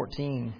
14.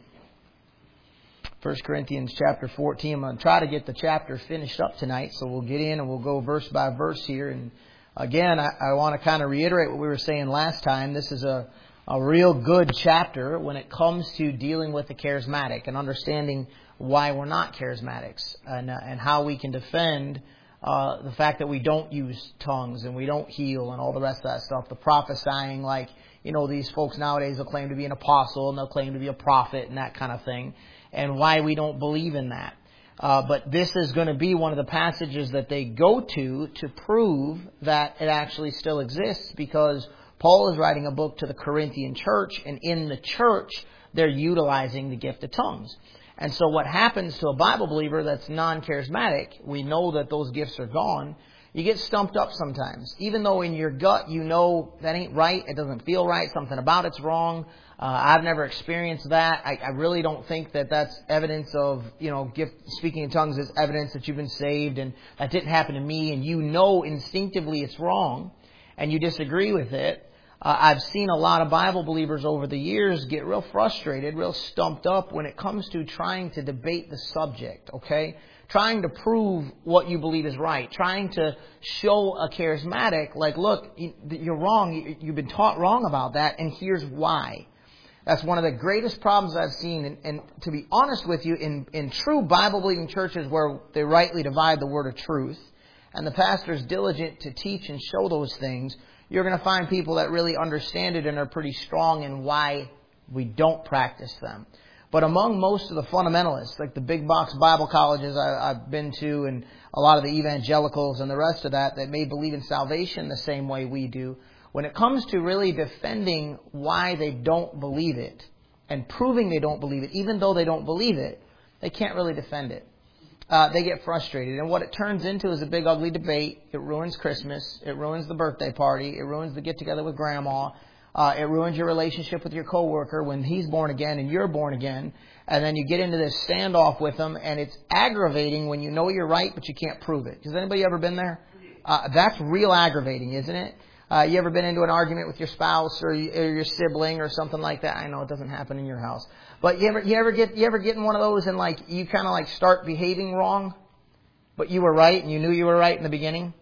1 Corinthians chapter 14. I'm going to try to get the chapter finished up tonight, so we'll get in and we'll go verse by verse here. And again, I want to kind of reiterate what we were saying last time. This is a real good chapter when it comes to dealing with the charismatic and understanding why we're not charismatics and how we can defend the fact that we don't use tongues and we don't heal and all the rest of that stuff. The prophesying, like, you know, these folks nowadays will claim to be an apostle and they'll claim to be a prophet and that kind of thing, and why we don't believe in that. But this is going to be one of the passages that they go to prove that it actually still exists, because Paul is writing a book to the Corinthian church, and in the church they're utilizing the gift of tongues. And so what happens to a Bible believer that's non-charismatic, we know that those gifts are gone, you get stumped up sometimes. Even though in your gut you know that ain't right, it doesn't feel right, something about it's wrong. I've never experienced that. I really don't think that that's evidence of, gift speaking in tongues is evidence that you've been saved, and that didn't happen to me, and you know instinctively it's wrong, and you disagree with it. I've seen a lot of Bible believers over the years get real frustrated, real stumped up when it comes to trying to debate the subject, okay? Trying to prove what you believe is right. Trying to show a charismatic, like, look, you're wrong. You've been taught wrong about that, and here's why. That's one of the greatest problems I've seen. And to be honest with you, in true Bible-believing churches where they rightly divide the word of truth, and the pastor is diligent to teach and show those things, you're going to find people that really understand it and are pretty strong in why we don't practice them. But among most of the fundamentalists, like the big box Bible colleges I've been to, and a lot of the evangelicals and the rest of that may believe in salvation the same way we do, when it comes to really defending why they don't believe it and proving they don't believe it, even though they don't believe it, they can't really defend it. They get frustrated. And what it turns into is a big ugly debate. It ruins Christmas. It ruins the birthday party. It ruins the get-together with grandma. It ruins your relationship with your coworker when he's born again and you're born again. And then you get into this standoff with them, and it's aggravating when you know you're right, but you can't prove it. Has anybody ever been there? That's real aggravating, isn't it? You ever been into an argument with your spouse or your sibling or something like that? I know it doesn't happen in your house. But you ever get in one of those and like you kind of like start behaving wrong, but you were right and you knew you were right in the beginning,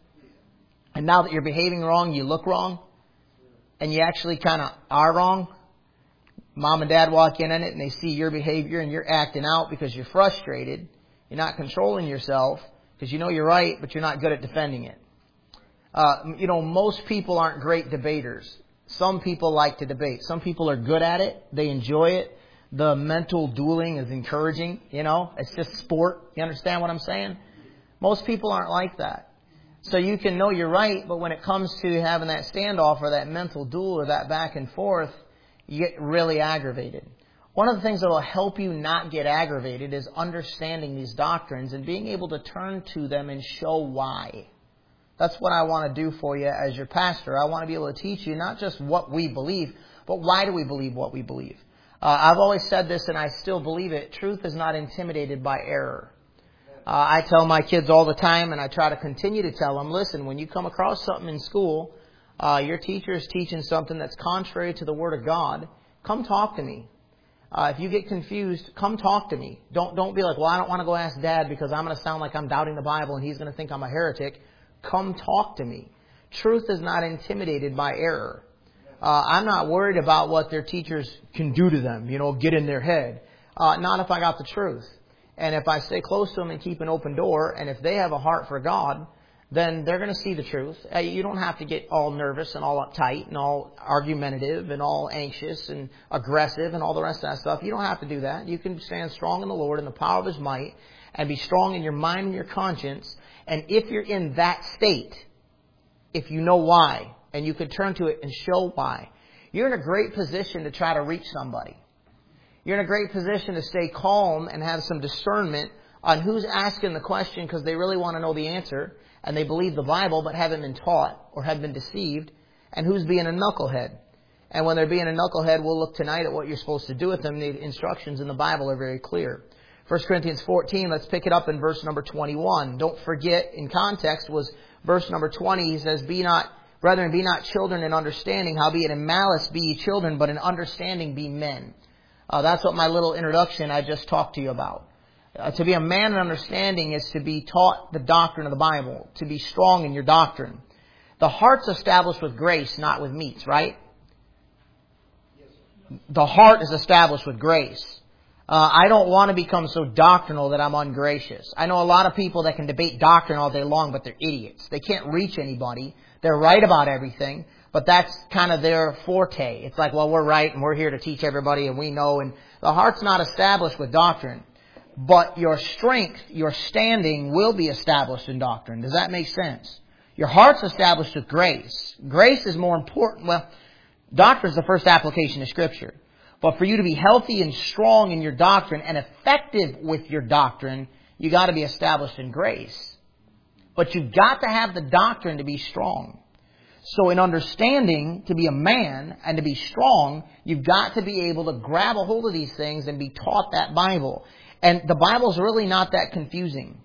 and now that you're behaving wrong, you look wrong, and you actually kind of are wrong. Mom and Dad walk in on it and they see your behavior and you're acting out because you're frustrated. You're not controlling yourself because you know you're right, but you're not good at defending it. Most people aren't great debaters. Some people like to debate. Some people are good at it. They enjoy it. The mental dueling is encouraging, It's just sport. You understand what I'm saying? Most people aren't like that. So you can know you're right, but when it comes to having that standoff or that mental duel or that back and forth, you get really aggravated. One of the things that will help you not get aggravated is understanding these doctrines and being able to turn to them and show why. That's what I want to do for you as your pastor. I want to be able to teach you not just what we believe, but why do we believe what we believe. I've always said this, and I still believe it. Truth is not intimidated by error. I tell my kids all the time, and I try to continue to tell them, listen, when you come across something in school, your teacher is teaching something that's contrary to the Word of God, come talk to me. If you get confused, come talk to me. Don't be like, well, I don't want to go ask Dad because I'm going to sound like I'm doubting the Bible and he's going to think I'm a heretic. Come talk to me. Truth is not intimidated by error. I'm not worried about what their teachers can do to them, get in their head. Not if I got the truth. And if I stay close to them and keep an open door, and if they have a heart for God, then they're going to see the truth. You don't have to get all nervous and all uptight and all argumentative and all anxious and aggressive and all the rest of that stuff. You don't have to do that. You can stand strong in the Lord in the power of His might and be strong in your mind and your conscience. And if you're in that state, if you know why, and you can turn to it and show why, you're in a great position to try to reach somebody. You're in a great position to stay calm and have some discernment on who's asking the question because they really want to know the answer and they believe the Bible but haven't been taught or have been deceived, and who's being a knucklehead. And when they're being a knucklehead, we'll look tonight at what you're supposed to do with them. The instructions in the Bible are very clear. 1 Corinthians 14, let's pick it up in verse number 21. Don't forget, in context was verse number 20. He says, Brethren, be not children in understanding, howbeit in malice be ye children, but in understanding be men. That's what my little introduction I just talked to you about. To be a man in understanding is to be taught the doctrine of the Bible, to be strong in your doctrine. The heart's established with grace, not with meats, right? The heart is established with grace. I don't want to become so doctrinal that I'm ungracious. I know a lot of people that can debate doctrine all day long, but they're idiots. They can't reach anybody. They're right about everything, but that's kind of their forte. It's like, well, we're right and we're here to teach everybody and we know. And the heart's not established with doctrine. But your strength, your standing will be established in doctrine. Does that make sense? Your heart's established with grace. Grace is more important. Well, doctrine is the first application of Scripture. But for you to be healthy and strong in your doctrine and effective with your doctrine, you got to be established in grace. But you've got to have the doctrine to be strong. So in understanding, to be a man and to be strong, you've got to be able to grab a hold of these things and be taught that Bible. And the Bible's really not that confusing.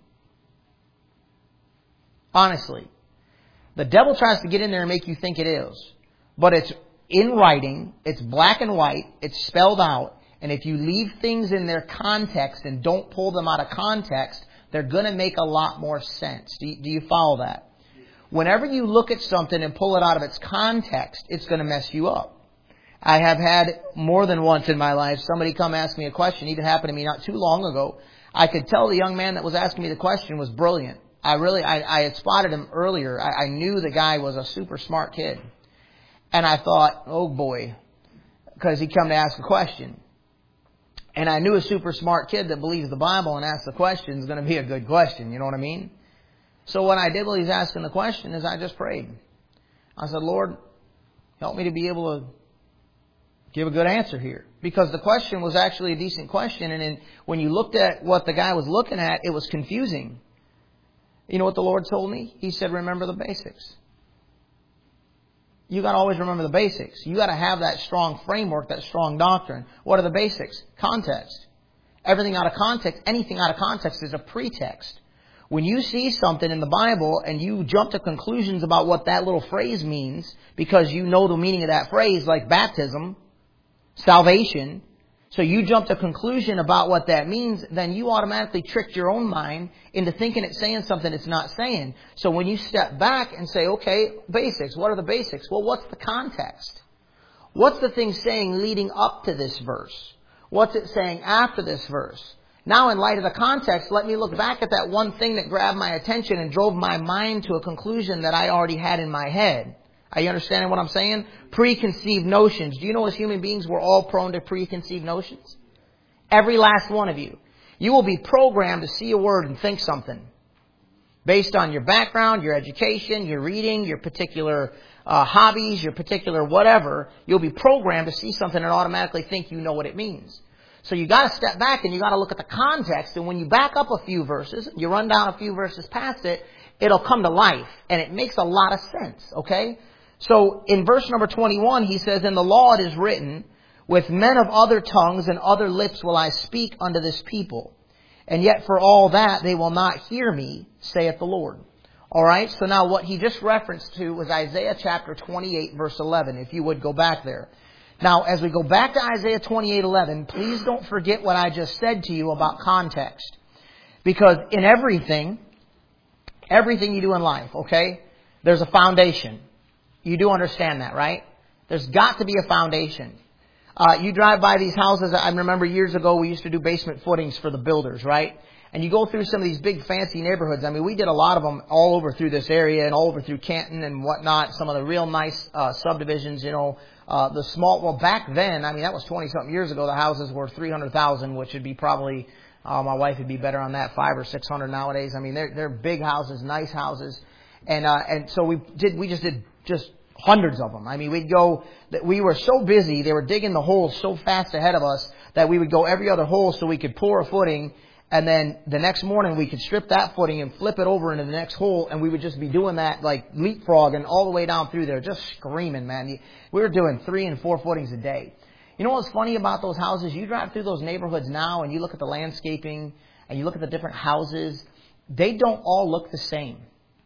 Honestly. The devil tries to get in there and make you think it is. But it's in writing, it's black and white, it's spelled out, and if you leave things in their context and don't pull them out of context, they're going to make a lot more sense. Do you follow that? Whenever you look at something and pull it out of its context, it's going to mess you up. I have had more than once in my life somebody come ask me a question. It even happened to me not too long ago. I could tell the young man that was asking me the question was brilliant. I had spotted him earlier. I knew the guy was a super smart kid. And I thought, oh boy, because he come to ask a question. And I knew a super smart kid that believes the Bible and asks the question is going to be a good question. You know what I mean? So what I did while he's asking the question is I just prayed. I said, Lord, help me to be able to give a good answer here. Because the question was actually a decent question. And then when you looked at what the guy was looking at, it was confusing. You know what the Lord told me? He said, remember the basics. You got to always remember the basics. You got to have that strong framework, that strong doctrine. What are the basics? Context. Everything out of context, anything out of context is a pretext. When you see something in the Bible and you jump to conclusions about what that little phrase means because you know the meaning of that phrase, like baptism, salvation, so you jump to conclusion about what that means, then you automatically tricked your own mind into thinking it's saying something it's not saying. So when you step back and say, okay, basics, what are the basics? Well, what's the context? What's the thing saying leading up to this verse? What's it saying after this verse? Now, in light of the context, let me look back at that one thing that grabbed my attention and drove my mind to a conclusion that I already had in my head. Are you understanding what I'm saying? Preconceived notions. Do you know as human beings we're all prone to preconceived notions? Every last one of you. You will be programmed to see a word and think something. Based on your background, your education, your reading, your particular hobbies, your particular whatever, you'll be programmed to see something and automatically think you know what it means. So you got to step back and you got to look at the context. And when you back up a few verses, you run down a few verses past it, it'll come to life. And it makes a lot of sense, okay? So in verse number 21, he says, in the law it is written, with men of other tongues and other lips will I speak unto this people. And yet for all that they will not hear me, saith the Lord. All right, so now what he just referenced to was Isaiah chapter 28, verse 11, if you would go back there. Now, as we go back to Isaiah 28:11, please don't forget what I just said to you about context. Because in everything you do in life, okay, there's a foundation. You do understand that, right? There's got to be a foundation. You drive by these houses. I remember years ago we used to do basement footings for the builders, right? And you go through some of these big fancy neighborhoods. I mean, we did a lot of them all over through this area and all over through Canton and whatnot. Some of the real nice subdivisions, you know, well, back then, I mean, that was 20-something years ago. The houses were $300,000, which would be probably, my wife would be better on that, $500 or $600 nowadays. I mean, they're big houses, nice houses. And so we just did hundreds of them. I mean, we were so busy, they were digging the holes so fast ahead of us that we would go every other hole so we could pour a footing. And then the next morning we could strip that footing and flip it over into the next hole. And we would just be doing that like leapfrogging all the way down through there, just screaming, man. We were doing 3 and 4 footings a day. You know what's funny about those houses? You drive through those neighborhoods now and you look at the landscaping and you look at the different houses. They don't all look the same.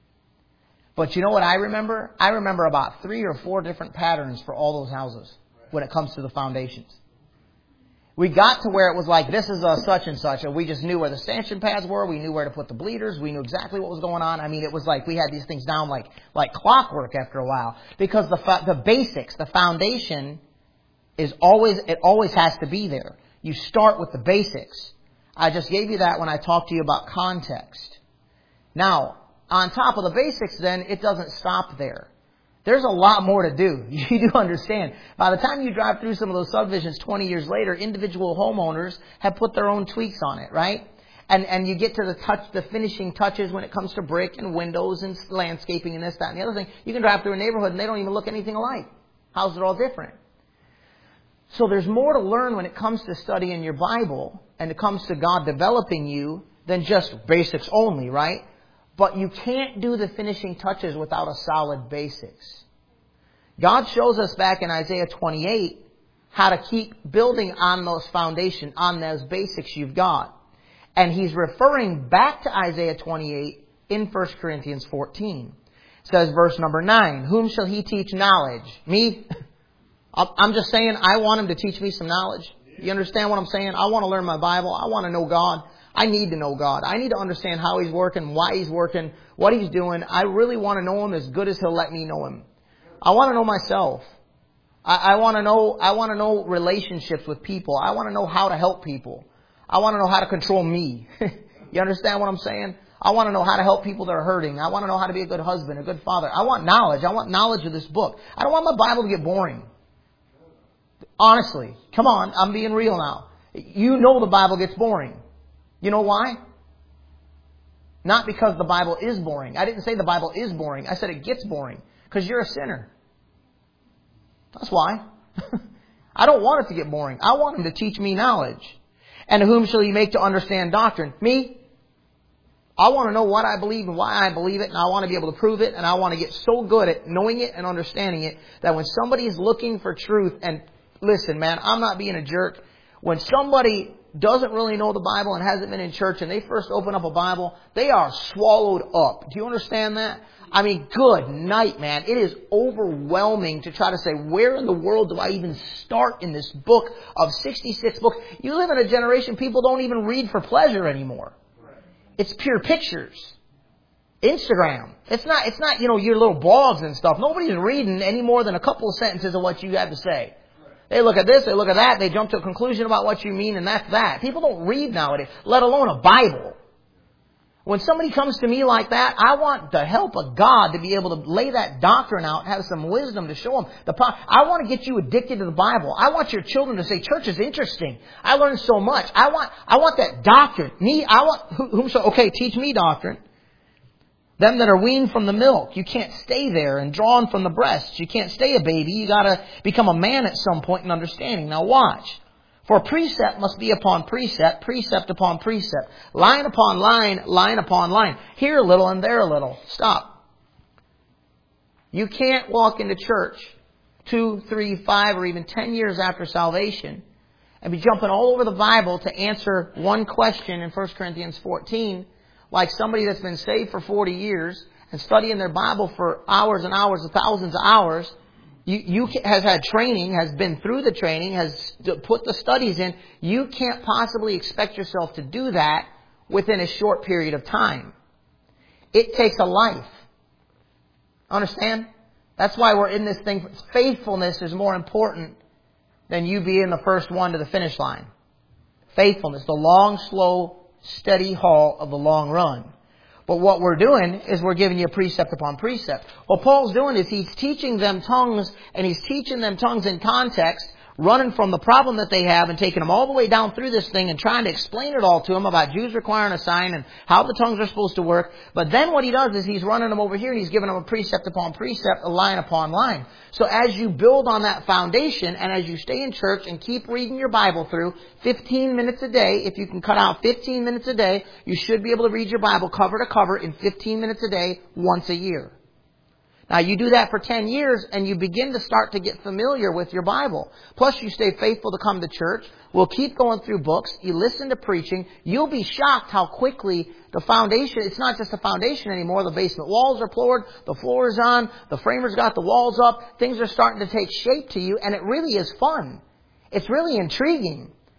But you know what I remember? I remember about 3 or 4 different patterns for all those houses when it comes to the foundations. We got to where it was like, this is a such and such, and we just knew where the stanchion pads were, we knew where to put the bleeders, we knew exactly what was going on. I mean, it was like we had these things down like clockwork after a while. Because the basics, the foundation it always has to be there. You start with the basics. I just gave you that when I talked to you about context. Now, on top of the basics then, it doesn't stop there. There's a lot more to do. You do understand. By the time you drive through some of those subdivisions 20 years later, individual homeowners have put their own tweaks on it, right? And you get to the finishing touches when it comes to brick and windows and landscaping and this, that, and the other thing. You can drive through a neighborhood and they don't even look anything alike. How's it all different? So there's more to learn when it comes to studying your Bible and it comes to God developing you than just basics only, right? But you can't do the finishing touches without a solid basics. God shows us back in Isaiah 28 how to keep building on those foundation, on those basics you've got. And He's referring back to Isaiah 28 in 1 Corinthians 14. It says verse number 9, whom shall He teach knowledge? Me? I'm just saying I want Him to teach me some knowledge. You understand what I'm saying? I want to learn my Bible. I want to know God. I need to know God. I need to understand how He's working, why He's working, what He's doing. I really want to know Him as good as He'll let me know Him. I want to know myself. I want to know relationships with people. I want to know how to help people. I want to know how to control me. You understand what I'm saying? I want to know how to help people that are hurting. I want to know how to be a good husband, a good father. I want knowledge. I want knowledge of this book. I don't want my Bible to get boring. Honestly. Come on, I'm being real now. You know the Bible gets boring. You know why? Not because the Bible is boring. I didn't say the Bible is boring. I said it gets boring. Because you're a sinner. That's why. I don't want it to get boring. I want Him to teach me knowledge. And whom shall He make to understand doctrine? Me? I want to know what I believe and why I believe it. And I want to be able to prove it. And I want to get so good at knowing it and understanding it that when somebody is looking for truth, and listen, man, I'm not being a jerk. When somebody doesn't really know the Bible and hasn't been in church and they first open up a Bible, they are swallowed up. Do you understand that? I mean, good night, man. It is overwhelming to try to say, where in the world do I even start in this book of 66 books? You live in a generation, people don't even read for pleasure anymore. It's pure pictures. Instagram. It's not, your little blogs and stuff. Nobody's reading any more than a couple of sentences of what you have to say. They look at this, they look at that, they jump to a conclusion about what you mean, and that's that. People don't read nowadays, let alone a Bible. When somebody comes to me like that, I want the help of God to be able to lay that doctrine out, have some wisdom to show them. I want to get you addicted to the Bible. I want your children to say, church is interesting. I learned so much. I want that doctrine. Okay, teach me doctrine. Them that are weaned from the milk, you can't stay there, and drawn from the breasts. You can't stay a baby. You got to become a man at some point in understanding. Now watch. For precept must be upon precept, precept upon precept, line upon line, line upon line. Here a little and there a little. Stop. You can't walk into church 2, 3, 5, or even 10 years after salvation and be jumping all over the Bible to answer one question in 1 Corinthians 14 like somebody that's been saved for 40 years and studying their Bible for hours and hours and thousands of hours. Has had training, has been through the training, has put the studies in. You can't possibly expect yourself to do that within a short period of time. It takes a life. Understand? That's why we're in this thing. Faithfulness is more important than you being the first one to the finish line. Faithfulness, the long, slow, steady haul of the long run. But what we're doing is we're giving you precept upon precept. What Paul's doing is he's teaching them tongues, and he's teaching them tongues in context, running from the problem that they have and taking them all the way down through this thing and trying to explain it all to them about Jews requiring a sign and how the tongues are supposed to work. But then what he does is he's running them over here and he's giving them a precept upon precept, a line upon line. So as you build on that foundation and as you stay in church and keep reading your Bible through 15 minutes a day, if you can cut out 15 minutes a day, you should be able to read your Bible cover to cover in 15 minutes a day once a year. Now, you do that for 10 years and you begin to start to get familiar with your Bible. Plus, you stay faithful to come to church. We'll keep going through books. You listen to preaching. You'll be shocked how quickly the foundation, it's not just a foundation anymore. The basement walls are floored. The floor is on. The framer's got the walls up. Things are starting to take shape to you, and it really is fun. It's really intriguing.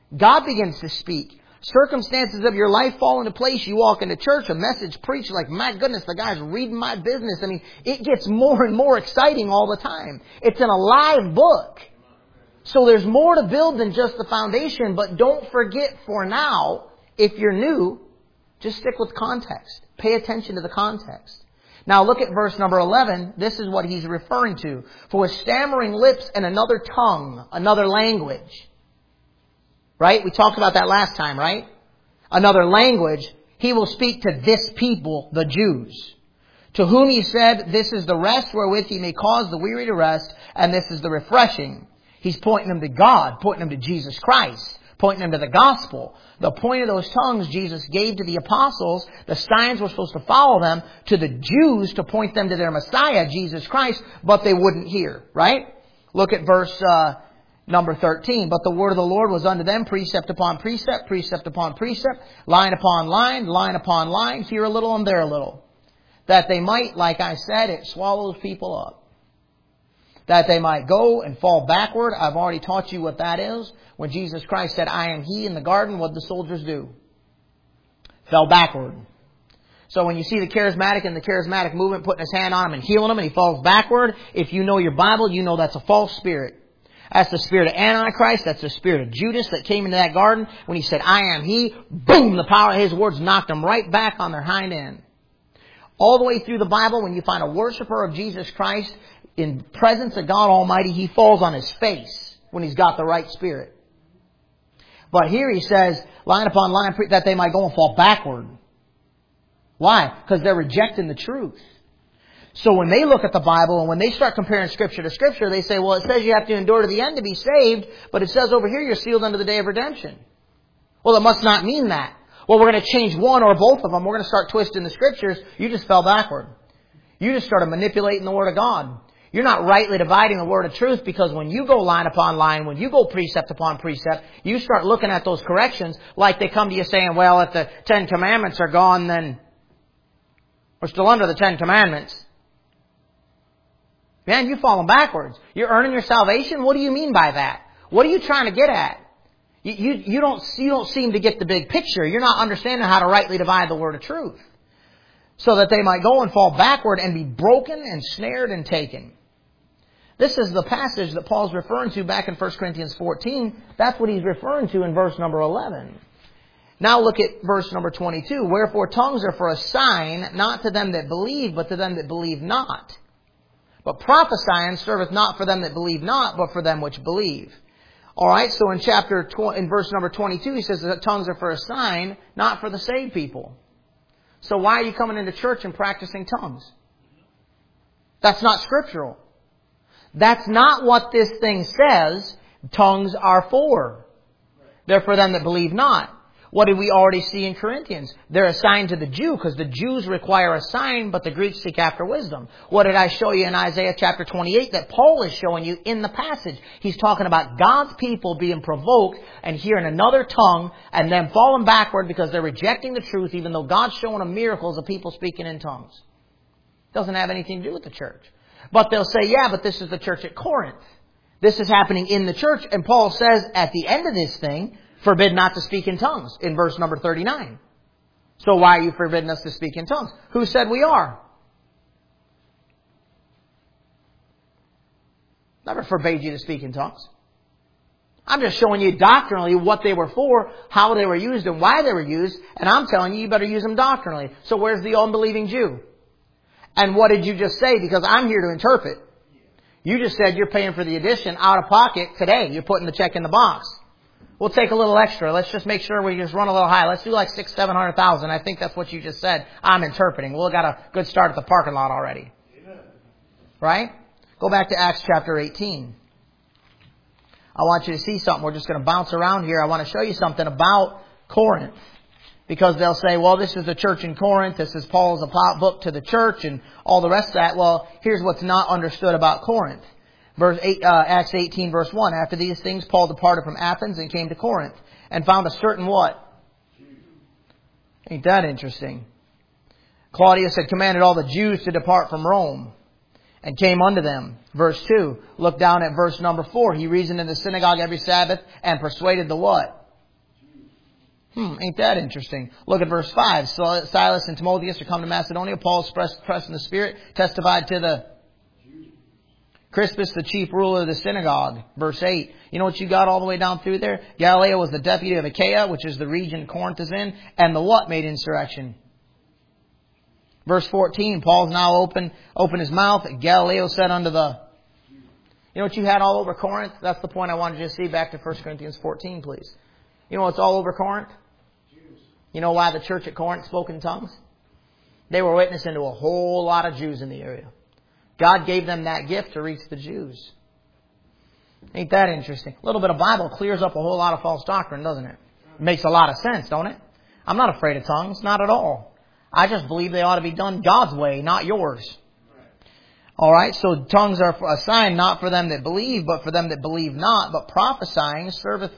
God begins to speak. Circumstances of your life fall into place. You walk into church, a message preached, like, my goodness, the guy's reading my business. I mean, it gets more and more exciting all the time. It's an alive book. So there's more to build than just the foundation, but don't forget for now, if you're new, just stick with context. Pay attention to the context. Now look at verse number 11. This is what he's referring to. For with stammering lips and another tongue, another language. Right? We talked about that last time, right? Another language. He will speak to this people, the Jews. To whom he said, this is the rest wherewith he may cause the weary to rest, and this is the refreshing. He's pointing them to God, pointing them to Jesus Christ, pointing them to the gospel. The point of those tongues Jesus gave to the apostles, the signs were supposed to follow them, to the Jews to point them to their Messiah, Jesus Christ, but they wouldn't hear, right? Look at verse number 13. But the word of the Lord was unto them, precept upon precept, precept upon precept, line upon line, line upon line, here a little and there a little. That they might, like I said, it swallows people up. That they might go and fall backward. I've already taught you what that is. When Jesus Christ said, I am He in the garden, what did the soldiers do? Fell backward. So when you see the charismatic and the charismatic movement putting his hand on him and healing him and he falls backward, if you know your Bible, you know that's a false spirit. That's the spirit of Antichrist. That's the spirit of Judas that came into that garden. When he said, I am He, boom, the power of his words knocked them right back on their hind end. All the way through the Bible, when you find a worshiper of Jesus Christ in presence of God Almighty, he falls on his face when he's got the right spirit. But here he says, line upon line, that they might go and fall backward. Why? Because they're rejecting the truth. So when they look at the Bible and when they start comparing Scripture to Scripture, they say, well, it says you have to endure to the end to be saved, but it says over here you're sealed unto the day of redemption. Well, it must not mean that. Well, we're going to change one or both of them. We're going to start twisting the Scriptures. You just fell backward. You just started manipulating the Word of God. You're not rightly dividing the word of truth, because when you go line upon line, when you go precept upon precept, you start looking at those corrections like they come to you saying, well, if the 10 Commandments are gone, then we're still under the 10 Commandments. Man, you've fallen backwards. You're earning your salvation? What do you mean by that? What are you trying to get at? You don't seem to get the big picture. You're not understanding how to rightly divide the word of truth. So that they might go and fall backward and be broken and snared and taken. This is the passage that Paul's referring to back in 1 Corinthians 14. That's what he's referring to in verse number 11. Now look at verse number 22. Wherefore tongues are for a sign, not to them that believe, but to them that believe not. But prophesying serveth not for them that believe not, but for them which believe. Alright, so in verse number 22, he says that tongues are for a sign, not for the saved people. So why are you coming into church and practicing tongues? That's not scriptural. That's not what this thing says tongues are for. They're for them that believe not. What did we already see in Corinthians? They're a sign to the Jew, because the Jews require a sign, but the Greeks seek after wisdom. What did I show you in Isaiah chapter 28 that Paul is showing you in the passage? He's talking about God's people being provoked and hearing another tongue and then falling backward because they're rejecting the truth, even though God's showing them miracles of people speaking in tongues. Doesn't have anything to do with the church. But they'll say, yeah, but this is the church at Corinth. This is happening in the church. And Paul says at the end of this thing, forbid not to speak in tongues in verse number 39. So why are you forbidding us to speak in tongues? Who said we are? Never forbade you to speak in tongues. I'm just showing you doctrinally what they were for, how they were used, and why they were used. And I'm telling you, you better use them doctrinally. So where's the unbelieving Jew? And what did you just say? Because I'm here to interpret. You just said you're paying for the addition out of pocket today. You're putting the check in the box. We'll take a little extra. Let's just make sure we just run a little high. Let's do like 600,000-700,000. I think that's what you just said. I'm interpreting. We'll got a good start at the parking lot already. Amen. Right? Go back to Acts chapter 18. I want you to see something. We're just going to bounce around here. I want to show you something about Corinth. Because they'll say, well, this is the church in Corinth. This is Paul's book to the church and all the rest of that. Well, here's what's not understood about Corinth. Acts 18 verse 1. After these things, Paul departed from Athens and came to Corinth and found a certain what? Ain't that interesting? Claudius had commanded all the Jews to depart from Rome and came unto them. Verse 2. Look down at verse number 4. He reasoned in the synagogue every Sabbath and persuaded the what? Ain't that interesting? Look at verse 5. Silas and Timotheus are come to Macedonia. Paul expressed trust in the Spirit, testified to the Crispus, the chief ruler of the synagogue. Verse 8. You know what you got all the way down through there? Gallio was the deputy of Achaia, which is the region Corinth is in. And the what made insurrection? Verse 14. Paul's now open his mouth. Gallio said unto the... You know what you had all over Corinth? That's the point I wanted you to see. Back to 1 Corinthians 14, please. You know what's all over Corinth? Jews. You know why the church at Corinth spoke in tongues? They were witnessing to a whole lot of Jews in the area. God gave them that gift to reach the Jews. Ain't that interesting? A little bit of Bible clears up a whole lot of false doctrine, doesn't it? Makes a lot of sense, don't it? I'm not afraid of tongues, not at all. I just believe they ought to be done God's way, not yours. All right, so tongues are a sign not for them that believe, but for them that believe not. But prophesying serveth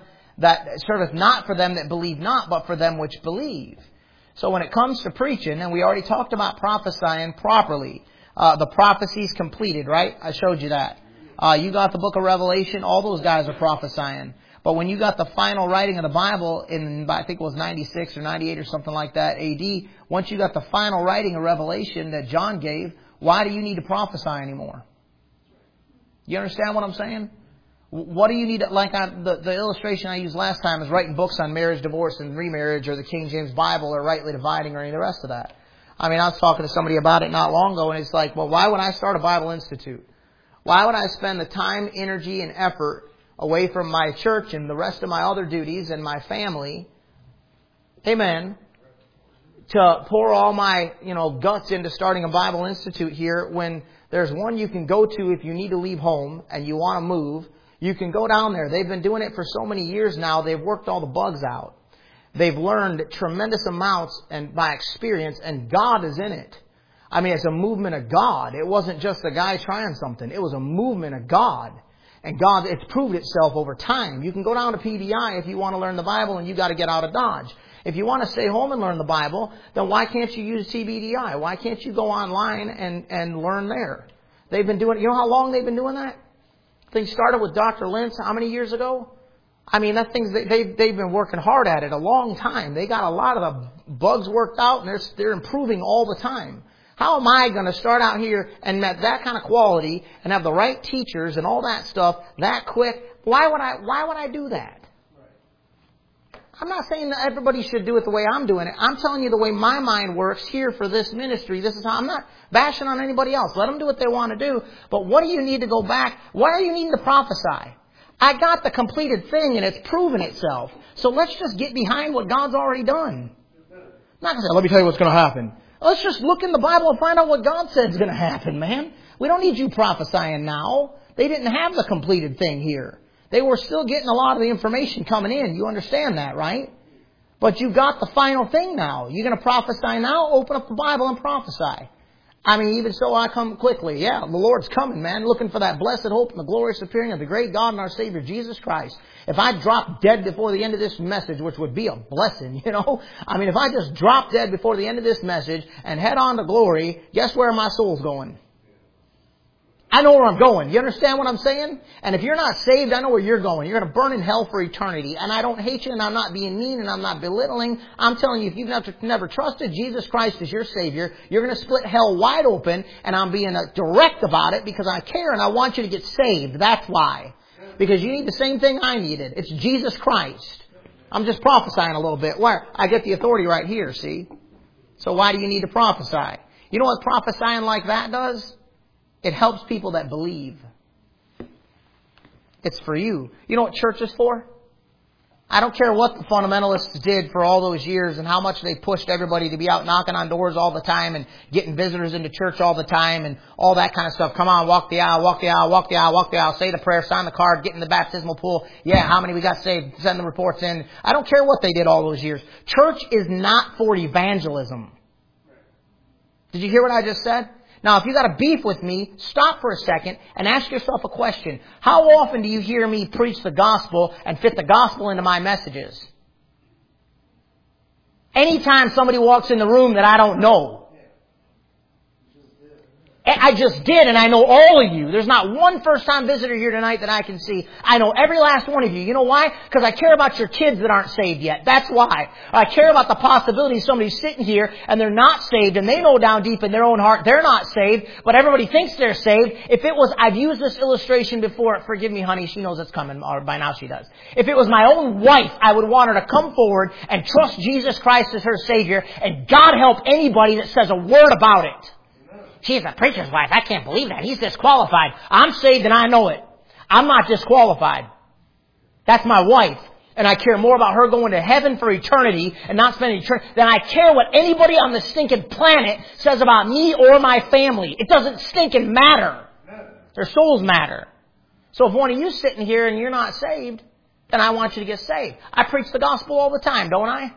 not for them that believe not, but for them which believe. So when it comes to preaching, and we already talked about prophesying properly, the prophecy's completed, right? I showed you that. You got the book of Revelation, all those guys are prophesying. But when you got the final writing of the Bible in, I think it was 96 or 98 or something like that AD, once you got the final writing of Revelation that John gave, why do you need to prophesy anymore? You understand what I'm saying? What do you need? The illustration I used last time is writing books on marriage, divorce, and remarriage, or the King James Bible, or rightly dividing, or any of the rest of that. I mean, I was talking to somebody about it not long ago, and it's like, well, why would I start a Bible Institute? Why would I spend the time, energy, and effort away from my church and the rest of my other duties and my family, amen, to pour all my, guts into starting a Bible Institute here when there's one you can go to if you need to leave home and you want to move. You can go down there. They've been doing it for so many years now. They've worked all the bugs out. They've learned tremendous amounts and by experience, and God is in it. I mean, it's a movement of God. It wasn't just a guy trying something. It was a movement of God. And God, it's proved itself over time. You can go down to PDI if you want to learn the Bible, and you got to get out of Dodge. If you want to stay home and learn the Bible, then why can't you use TBDI? Why can't you go online and learn there? They've been doing, you know how long they've been doing that? Things started with Dr. Lentz how many years ago? I mean, they've been working hard at it a long time. They got a lot of the bugs worked out, and they're improving all the time. How am I going to start out here and met that kind of quality and have the right teachers and all that stuff that quick? Why would I do that? I'm not saying that everybody should do it the way I'm doing it. I'm telling you the way my mind works here for this ministry. This is how I'm not bashing on anybody else. Let them do what they want to do. But what do you need to go back? Why are you needing to prophesy? I got the completed thing and it's proven itself. So let's just get behind what God's already done. I'm not going to say, let me tell you what's going to happen. Let's just look in the Bible and find out what God said is going to happen, man. We don't need you prophesying now. They didn't have the completed thing here. They were still getting a lot of the information coming in. You understand that, right? But you got the final thing now. You're going to prophesy now? Open up the Bible and prophesy. I mean, even so I come quickly. Yeah, the Lord's coming, man. Looking for that blessed hope and the glorious appearing of the great God and our Savior, Jesus Christ. If I drop dead before the end of this message, which would be a blessing, I mean, if I just drop dead before the end of this message and head on to glory, guess where my soul's going? I know where I'm going. You understand what I'm saying? And if you're not saved, I know where you're going. You're going to burn in hell for eternity. And I don't hate you, and I'm not being mean, and I'm not belittling. I'm telling you, if you've never trusted Jesus Christ as your Savior, you're going to split hell wide open, and I'm being direct about it because I care and I want you to get saved. That's why. Because you need the same thing I needed. It's Jesus Christ. I'm just prophesying a little bit. Where I get the authority right here, see? So why do you need to prophesy? You know what prophesying like that does? It helps people that believe. It's for you. You know what church is for? I don't care what the fundamentalists did for all those years and how much they pushed everybody to be out knocking on doors all the time and getting visitors into church all the time and all that kind of stuff. Come on, walk the aisle, walk the aisle, walk the aisle, walk the aisle, say the prayer, sign the card, get in the baptismal pool. Yeah, how many we got saved? Send the reports in. I don't care what they did all those years. Church is not for evangelism. Did you hear what I just said? Now, if you got a beef with me, stop for a second and ask yourself a question. How often do you hear me preach the gospel and fit the gospel into my messages? Anytime somebody walks in the room that I don't know. I just did, and I know all of you. There's not one first-time visitor here tonight that I can see. I know every last one of you. You know why? Because I care about your kids that aren't saved yet. That's why. I care about the possibility somebody's sitting here and they're not saved, and they know down deep in their own heart they're not saved, but everybody thinks they're saved. If it was, I've used this illustration before. Forgive me, honey. She knows it's coming, or by now she does. If it was my own wife, I would want her to come forward and trust Jesus Christ as her Savior, and God help anybody that says a word about it. She's a preacher's wife. I can't believe that. He's disqualified. I'm saved and I know it. I'm not disqualified. That's my wife. And I care more about her going to heaven for eternity and not spending eternity than I care what anybody on the stinking planet says about me or my family. It doesn't stinking matter. Their souls matter. So if one of you sitting here and you're not saved, then I want you to get saved. I preach the gospel all the time, don't I?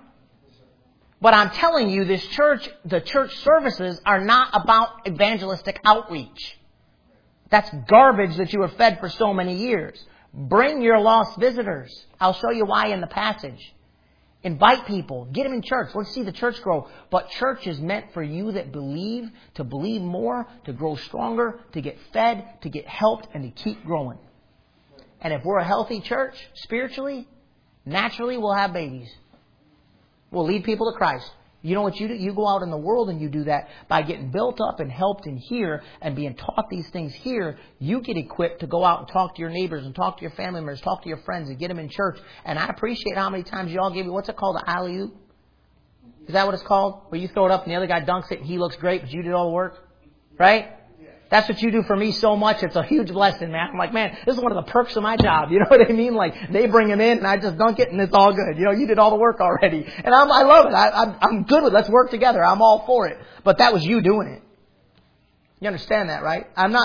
But I'm telling you, this church, the church services are not about evangelistic outreach. That's garbage that you were fed for so many years. Bring your lost visitors. I'll show you why in the passage. Invite people. Get them in church. Let's see the church grow. But church is meant for you that believe, to believe more, to grow stronger, to get fed, to get helped, and to keep growing. And if we're a healthy church, spiritually, naturally, we'll have babies. We'll lead people to Christ. You know what you do? You go out in the world and you do that by getting built up and helped in here and being taught these things here. You get equipped to go out and talk to your neighbors and talk to your family members, talk to your friends and get them in church. And I appreciate how many times you all give me, what's it called, the alley-oop? Is that what it's called? Where you throw it up and the other guy dunks it and he looks great, but you did all the work? Right? That's what you do for me so much. It's a huge blessing, man. I'm like, man, this is one of the perks of my job. You know what I mean? Like, they bring him in and I just dunk it and it's all good. You know, you did all the work already. And I love it. I'm good with it. Let's work together. I'm all for it. But that was you doing it. You understand that, right?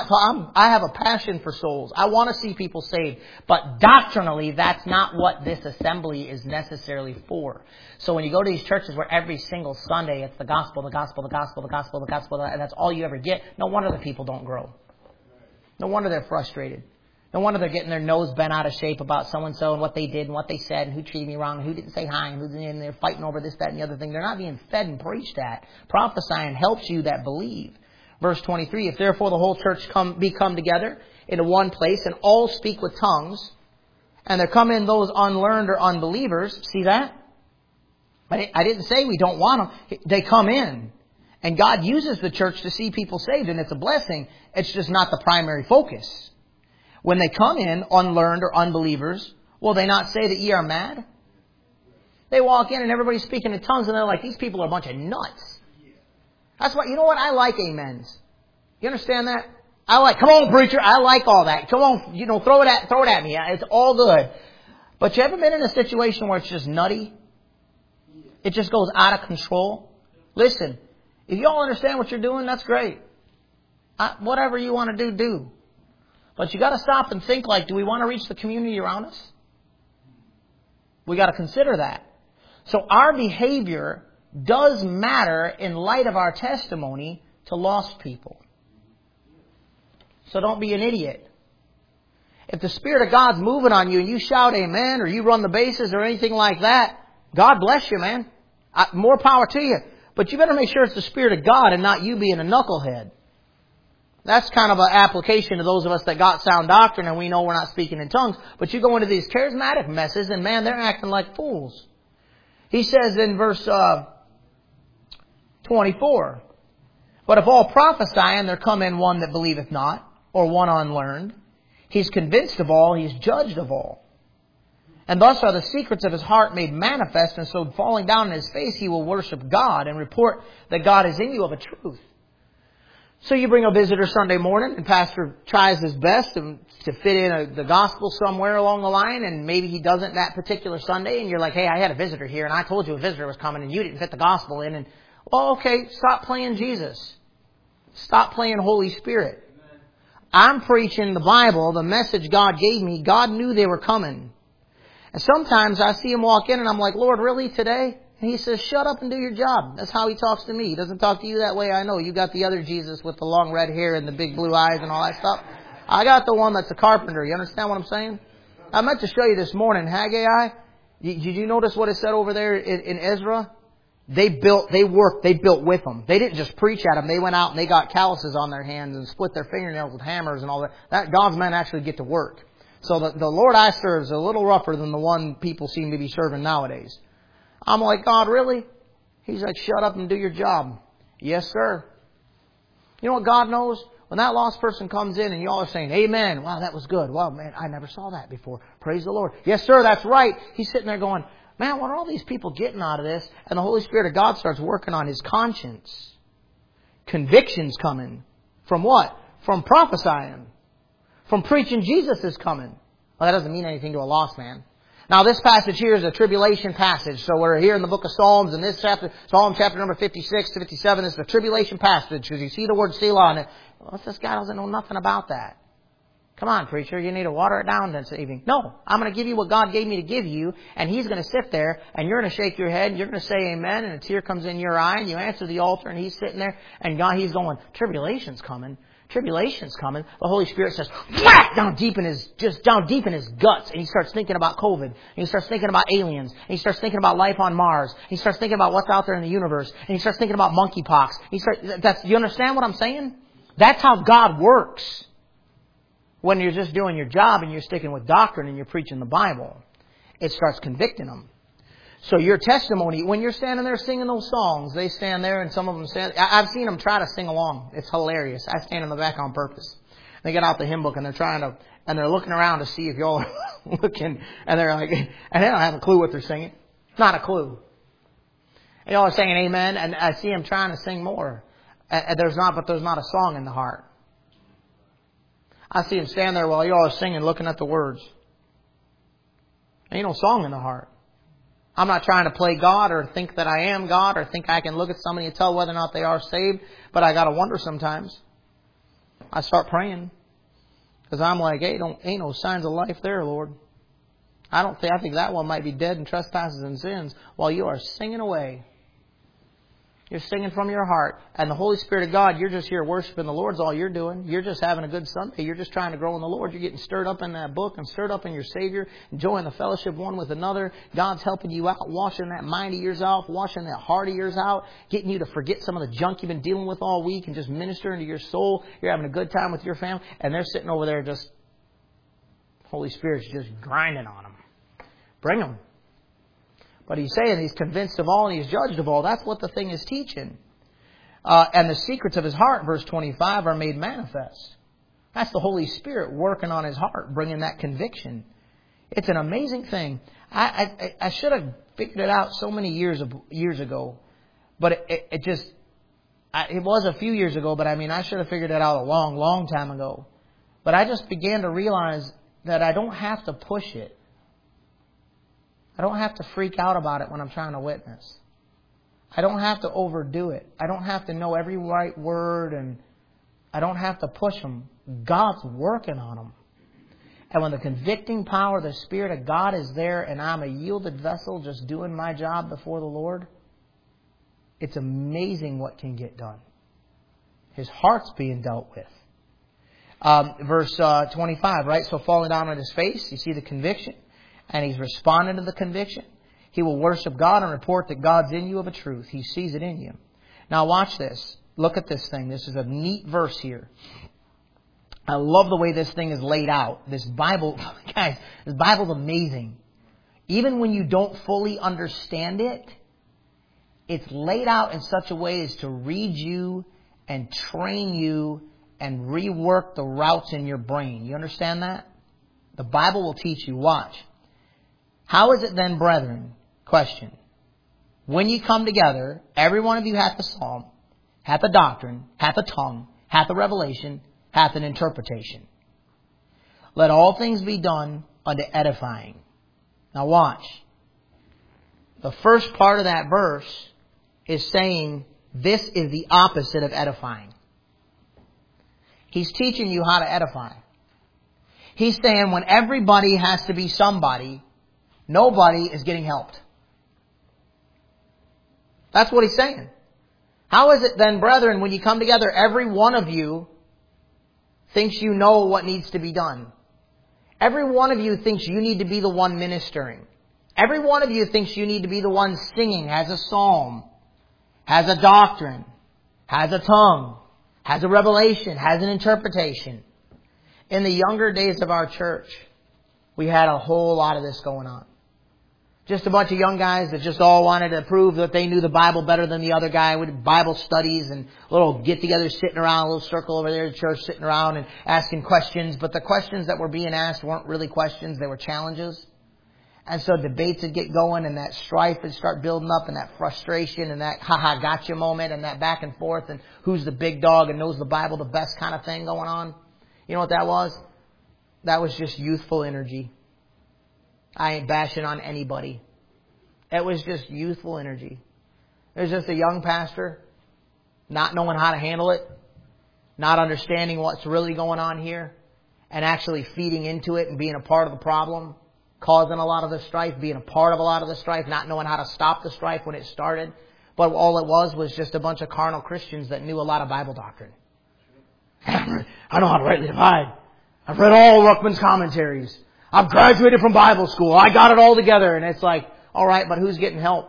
I have a passion for souls. I want to see people saved. But doctrinally, that's not what this assembly is necessarily for. So when you go to these churches where every single Sunday it's the gospel, the gospel, the gospel, the gospel, the gospel, and that's all you ever get, no wonder the people don't grow. No wonder they're frustrated. No wonder they're getting their nose bent out of shape about so-and-so and what they did and what they said and who treated me wrong and who didn't say hi and they're fighting over this, that, and the other thing. They're not being fed and preached at. Prophesying helps you that believe. Verse 23, if therefore the whole church be come together into one place and all speak with tongues, and there come in those unlearned or unbelievers, see that? I didn't say we don't want them. They come in. And God uses the church to see people saved, and it's a blessing. It's just not the primary focus. When they come in, unlearned or unbelievers, will they not say that ye are mad? They walk in and everybody's speaking in tongues, and they're like, these people are a bunch of nuts. That's why, you know what? I like amens. You understand that? I like, come on, preacher. I like all that. Come on, throw it at me. It's all good. But you ever been in a situation where it's just nutty? It just goes out of control? Listen, if you all understand what you're doing, that's great. Whatever you want to do, do. But you got to stop and think like, do we want to reach the community around us? We got to consider that. So our behavior does matter in light of our testimony to lost people. So don't be an idiot. If the Spirit of God's moving on you and you shout amen or you run the bases or anything like that, God bless you, man. More power to you. But you better make sure it's the Spirit of God and not you being a knucklehead. That's kind of an application to those of us that got sound doctrine and we know we're not speaking in tongues. But you go into these charismatic messes and man, they're acting like fools. He says in verse 24, but if all prophesy and there come in one that believeth not, or one unlearned, he's convinced of all, he's judged of all. And thus are the secrets of his heart made manifest, and so falling down in his face he will worship God and report that God is in you of a truth. So you bring a visitor Sunday morning, and pastor tries his best to fit in the gospel somewhere along the line, and maybe he doesn't that particular Sunday, and you're like, hey, I had a visitor here, and I told you a visitor was coming, and you didn't fit the gospel in, and well, okay, stop playing Jesus. Stop playing Holy Spirit. Amen. I'm preaching the Bible, the message God gave me. God knew they were coming. And sometimes I see him walk in and I'm like, Lord, really today? And he says, shut up and do your job. That's how he talks to me. He doesn't talk to you that way. I know. You got the other Jesus with the long red hair and the big blue eyes and all that stuff. I got the one that's a carpenter. You understand what I'm saying? I meant to show you this morning, Haggai. Did you notice what it said over there in Ezra? They built with them. They didn't just preach at them. They went out and they got calluses on their hands and split their fingernails with hammers and all that. God's men actually get to work. So the Lord I serve is a little rougher than the one people seem to be serving nowadays. I'm like, God, really? He's like, shut up and do your job. Yes, sir. You know what God knows? When that lost person comes in and you all are saying, amen, wow, that was good. Well, man, I never saw that before. Praise the Lord. Yes, sir, that's right. He's sitting there going, man, what are all these people getting out of this? And the Holy Spirit of God starts working on his conscience. Conviction's coming. From what? From prophesying. From preaching Jesus is coming. Well, that doesn't mean anything to a lost man. Now, this passage here is a tribulation passage. So we're here in the book of Psalms, and this chapter, Psalm chapter number 56 to 57, is a tribulation passage. Because you see the word Selah in it. Well, this guy doesn't know nothing about that. Come on, preacher, you need to water it down this evening. No, I'm going to give you what God gave me to give you, and He's going to sit there, and you're going to shake your head, and you're going to say amen, and a tear comes in your eye, and you answer the altar, and He's sitting there, and God, He's going, tribulation's coming. Tribulation's coming. The Holy Spirit says, whack! Down deep in his guts. And he starts thinking about COVID. And he starts thinking about aliens. And he starts thinking about life on Mars. And he starts thinking about what's out there in the universe. And he starts thinking about monkeypox. You understand what I'm saying? That's how God works. When you're just doing your job and you're sticking with doctrine and you're preaching the Bible, it starts convicting them. So your testimony, when you're standing there singing those songs, they stand there and some of them stand. I've seen them try to sing along. It's hilarious. I stand in the back on purpose. They get out the hymn book and they're looking around to see if y'all are looking, and they're like, and they don't have a clue what they're singing. Not a clue. And y'all are singing amen, and I see them trying to sing more. There's not a song in the heart. I see them stand there while y'all are singing, looking at the words. Ain't no song in the heart. I'm not trying to play God or think that I am God or think I can look at somebody and tell whether or not they are saved. But I got to wonder sometimes. I start praying. Because I'm like, hey, ain't no signs of life there, Lord. I think that one might be dead in trespasses and sins while you are singing away. You're singing from your heart. And the Holy Spirit of God, you're just here worshiping the Lord's all you're doing. You're just having a good Sunday. You're just trying to grow in the Lord. You're getting stirred up in that book and stirred up in your Savior, enjoying the fellowship one with another. God's helping you out, washing that mind of yours out, washing that heart of yours out, getting you to forget some of the junk you've been dealing with all week and just ministering to your soul. You're having a good time with your family. And they're sitting over there just, Holy Spirit's just grinding on them. Bring them. But he's saying he's convinced of all and he's judged of all. That's what the thing is teaching. And the secrets of his heart, verse 25, are made manifest. That's the Holy Spirit working on his heart, bringing that conviction. It's an amazing thing. I should have figured it out so many years ago. But it was a few years ago, but I should have figured it out a long, long time ago. But I just began to realize that I don't have to push it. I don't have to freak out about it when I'm trying to witness. I don't have to overdo it. I don't have to know every right word, and I don't have to push them. God's working on them. And when the convicting power of the Spirit of God is there and I'm a yielded vessel just doing my job before the Lord, it's amazing what can get done. His heart's being dealt with. Verse 25, right? So falling down on his face, you see the conviction. And he's responding to the conviction. He will worship God and report that God's in you of a truth. He sees it in you. Now watch this. Look at this thing. This is a neat verse here. I love the way this thing is laid out. This Bible, guys, this Bible's amazing. Even when you don't fully understand it, it's laid out in such a way as to read you and train you and rework the routes in your brain. You understand that? The Bible will teach you. Watch. How is it then, brethren? Question. When you come together, every one of you hath a psalm, hath a doctrine, hath a tongue, hath a revelation, hath an interpretation. Let all things be done unto edifying. Now watch. The first part of that verse is saying this is the opposite of edifying. He's teaching you how to edify. He's saying when everybody has to be somebody, nobody is getting helped. That's what he's saying. How is it then, brethren, when you come together, every one of you thinks you know what needs to be done. Every one of you thinks you need to be the one ministering. Every one of you thinks you need to be the one singing as a psalm. has a doctrine, has a tongue, has a revelation, has an interpretation. In the younger days of our church, we had a whole lot of this going on. Just a bunch of young guys that just all wanted to prove that they knew the Bible better than the other guy, with Bible studies and little get-togethers sitting around, a little circle over there at the church sitting around and asking questions. But the questions that were being asked weren't really questions, they were challenges. And so debates would get going, and that strife would start building up, and that frustration and that ha-ha gotcha moment and that back and forth and who's the big dog and knows the Bible the best kind of thing going on. You know what that was? That was just youthful energy. I ain't bashing on anybody. It was just youthful energy. It was just a young pastor not knowing how to handle it, not understanding what's really going on here, and actually feeding into it and being a part of the problem, causing a lot of the strife, being a part of a lot of the strife, not knowing how to stop the strife when it started. But all it was just a bunch of carnal Christians that knew a lot of Bible doctrine. I know how to rightly divide. I've read all Ruckman's commentaries. I've graduated from Bible school. I got it all together. And it's like, all right, but who's getting help?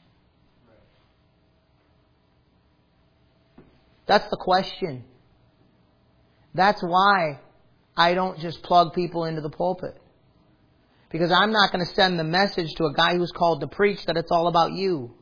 That's the question. That's why I don't just plug people into the pulpit. Because I'm not going to send the message to a guy who's called to preach that it's all about you.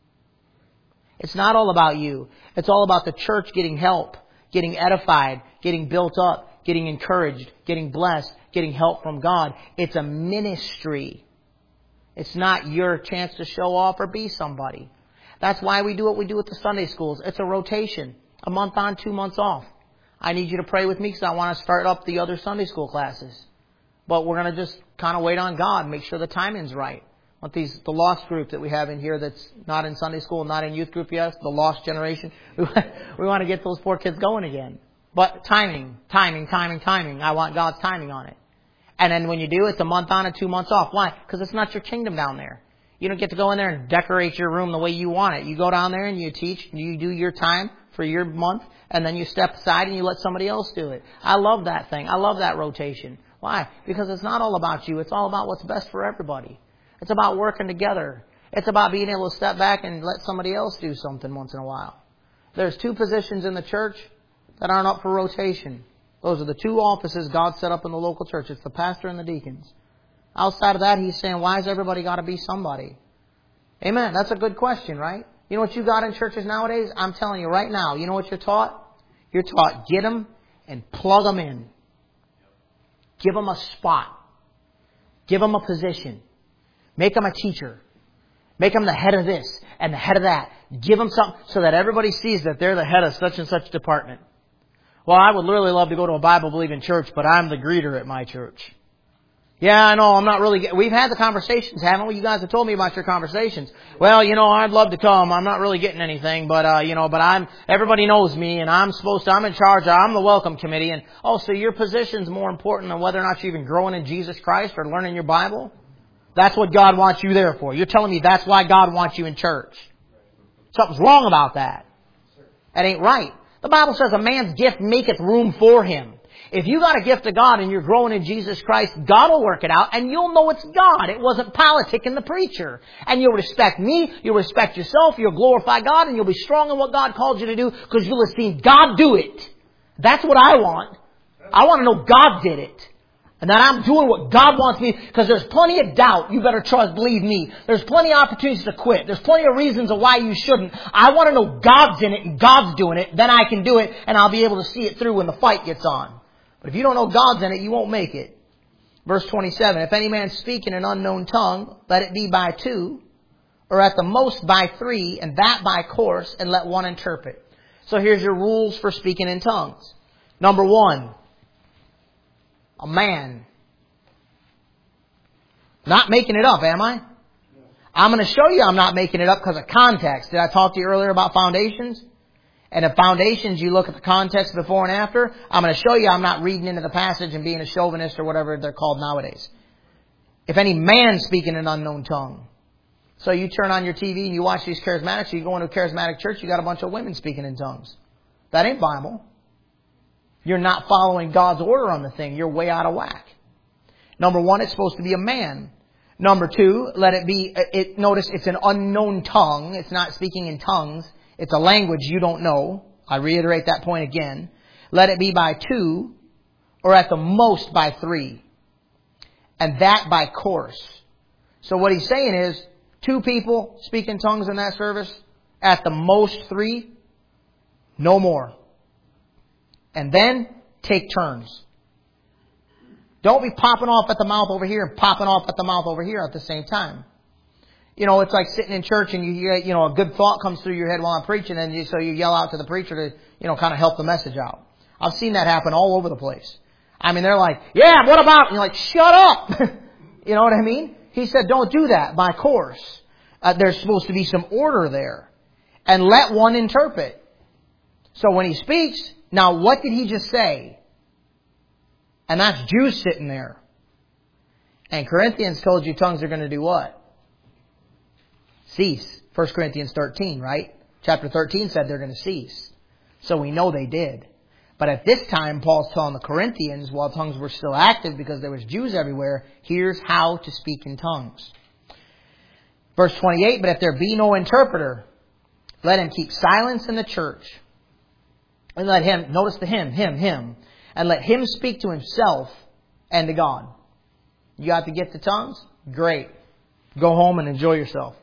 It's not all about you. It's all about the church getting help, getting edified, getting built up, getting encouraged, getting blessed, getting help from God. It's a ministry. It's not your chance to show off or be somebody. That's why we do what we do with the Sunday schools. It's a rotation. A month on, 2 months off. I need you to pray with me because I want to start up the other Sunday school classes. But we're going to just kind of wait on God, make sure the timing's right. The lost group that we have in here that's not in Sunday school, not in youth group yet, the lost generation. We want to get those poor kids going again. But timing. I want God's timing on it. And then when you do, it's a month on and 2 months off. Why? Because it's not your kingdom down there. You don't get to go in there and decorate your room the way you want it. You go down there and you teach, you do your time for your month, and then you step aside and you let somebody else do it. I love that thing. I love that rotation. Why? Because it's not all about you. It's all about what's best for everybody. It's about working together. It's about being able to step back and let somebody else do something once in a while. There's 2 positions in the church that aren't up for rotation. Those are the 2 offices God set up in the local church. It's the pastor and the deacons. Outside of that, he's saying, why has everybody got to be somebody? Amen. That's a good question, right? You know what you got in churches nowadays? I'm telling you right now, you know what you're taught? You're taught, get them and plug them in. Give them a spot. Give them a position. Make them a teacher. Make them the head of this and the head of that. Give them something so that everybody sees that they're the head of such and such department. Well, I would really love to go to a Bible-believing church, but I'm the greeter at my church. Yeah, I know, I'm not really... We've had the conversations, haven't we? You guys have told me about your conversations. Well, I'd love to come. I'm not really getting anything, but everybody knows me, and I'm in charge. I'm the welcome committee. And, so your position's more important than whether or not you're even growing in Jesus Christ or learning your Bible? That's what God wants you there for. You're telling me that's why God wants you in church. Something's wrong about that. That ain't right. The Bible says a man's gift maketh room for him. If you got a gift of God and you're growing in Jesus Christ, God will work it out and you'll know it's God. It wasn't politicking the preacher. And you'll respect me, you'll respect yourself, you'll glorify God, and you'll be strong in what God called you to do because you'll have seen God do it. That's what I want. I want to know God did it. And that I'm doing what God wants me, because there's plenty of doubt. You better trust, believe me. There's plenty of opportunities to quit. There's plenty of reasons of why you shouldn't. I want to know God's in it and God's doing it. Then I can do it and I'll be able to see it through when the fight gets on. But if you don't know God's in it, you won't make it. Verse 27, if any man speak in an unknown tongue, let it be by 2, or at the most by 3, and that by course, and let one interpret. So here's your rules for speaking in tongues. Number 1, a man. Not making it up, am I? I'm going to show you I'm not making it up because of context. Did I talk to you earlier about foundations? And if foundations, you look at the context before and after, I'm going to show you I'm not reading into the passage and being a chauvinist or whatever they're called nowadays. If any man speak in an unknown tongue. So you turn on your TV and you watch these charismatics, you go into a charismatic church, you got a bunch of women speaking in tongues. That ain't Bible. You're not following God's order on the thing. You're way out of whack. Number 1, it's supposed to be a man. Number 2, let it be, notice it's an unknown tongue. It's not speaking in tongues. It's a language you don't know. I reiterate that point again. Let it be by 2, or at the most by 3. And that by course. So what he's saying is, 2 people speak in tongues in that service, at the most 3, no more. And then take turns. Don't be popping off at the mouth over here and popping off at the mouth over here at the same time. You know, it's like sitting in church and a good thought comes through your head while I'm preaching, and so you yell out to the preacher to, kind of help the message out. I've seen that happen all over the place. I mean, they're like, yeah, what about? And you're like, shut up. You know what I mean? He said, don't do that by course. There's supposed to be some order there. And let one interpret. So when he speaks, now what did he just say? And that's Jews sitting there. And Corinthians told you tongues are going to do what? Cease. 1 Corinthians 13, right? Chapter 13 said they're going to cease. So we know they did. But at this time, Paul's telling the Corinthians, while tongues were still active because there was Jews everywhere, here's how to speak in tongues. Verse 28, but if there be no interpreter, let him keep silence in the church. And let him, notice the him. And let him speak to himself and to God. You got the gift of tongues? Great. Go home and enjoy yourself.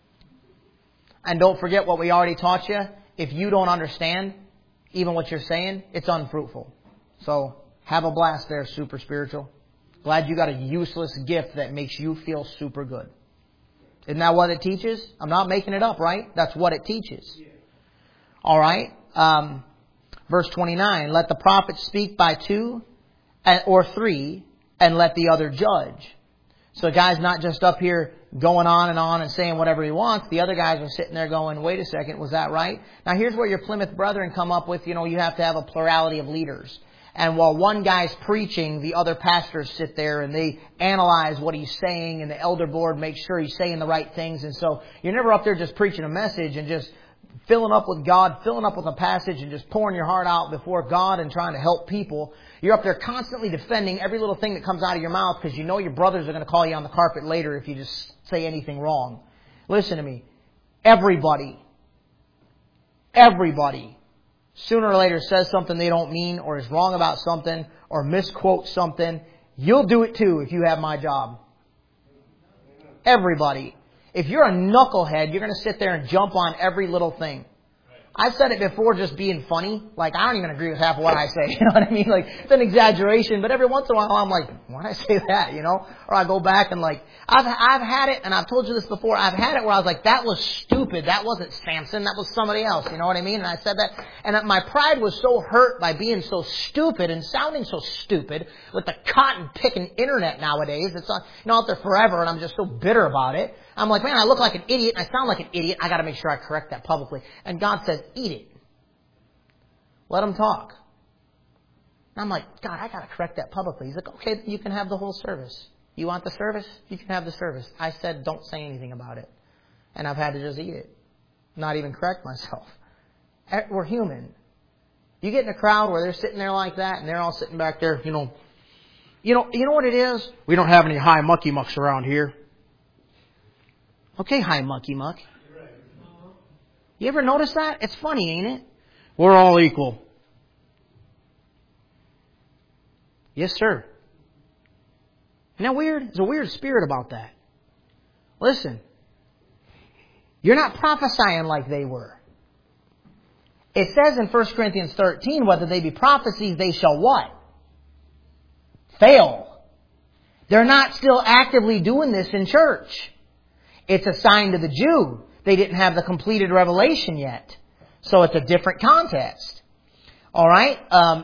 And don't forget what we already taught you. If you don't understand even what you're saying, it's unfruitful. So have a blast there, super spiritual. Glad you got a useless gift that makes you feel super good. Isn't that what it teaches? I'm not making it up, right? That's what it teaches. All right. Verse 29, let the prophet speak by 2 or 3, and let the other judge. So the guy's not just up here going on and saying whatever he wants. The other guys are sitting there going, wait a second, was that right? Now here's where your Plymouth Brethren come up with, you have to have a plurality of leaders. And while one guy's preaching, the other pastors sit there and they analyze what he's saying, and the elder board makes sure he's saying the right things. And so you're never up there just preaching a message and just filling up with God, filling up with a passage and just pouring your heart out before God and trying to help people. You're up there constantly defending every little thing that comes out of your mouth because you know your brothers are going to call you on the carpet later if you just say anything wrong. Listen to me. Everybody, sooner or later says something they don't mean or is wrong about something or misquotes something. You'll do it too if you have my job. Everybody. If you're a knucklehead, you're going to sit there and jump on every little thing. I've said it before just being funny. Like, I don't even agree with half of what I say. You know what I mean? Like, it's an exaggeration. But every once in a while, I'm like, why did I say that? Or I go back and like, I've had it, and I've told you this before, I've had it where I was like, that was stupid. That wasn't Samson. That was somebody else. You know what I mean? And I said that. And my pride was so hurt by being so stupid and sounding so stupid with the cotton-picking internet nowadays. It's out there forever, and I'm just so bitter about it. I'm like, man, I look like an idiot and I sound like an idiot. I got to make sure I correct that publicly. And God says, eat it. Let them talk. And I'm like, God, I got to correct that publicly. He's like, okay, you can have the whole service. You want the service? You can have the service. I said, don't say anything about it. And I've had to just eat it. Not even correct myself. We're human. You get in a crowd where they're sitting there like that and they're all sitting back there, You know what it is? We don't have any high mucky mucks around here. Okay, hi, mucky muck. You ever notice that? It's funny, ain't it? We're all equal. Yes, sir. Isn't that weird? There's a weird spirit about that. Listen, you're not prophesying like they were. It says in 1 Corinthians 13, whether they be prophecies, they shall what? Fail. They're not still actively doing this in church. It's a sign to the Jew. They didn't have the completed revelation yet. So it's a different context. All right.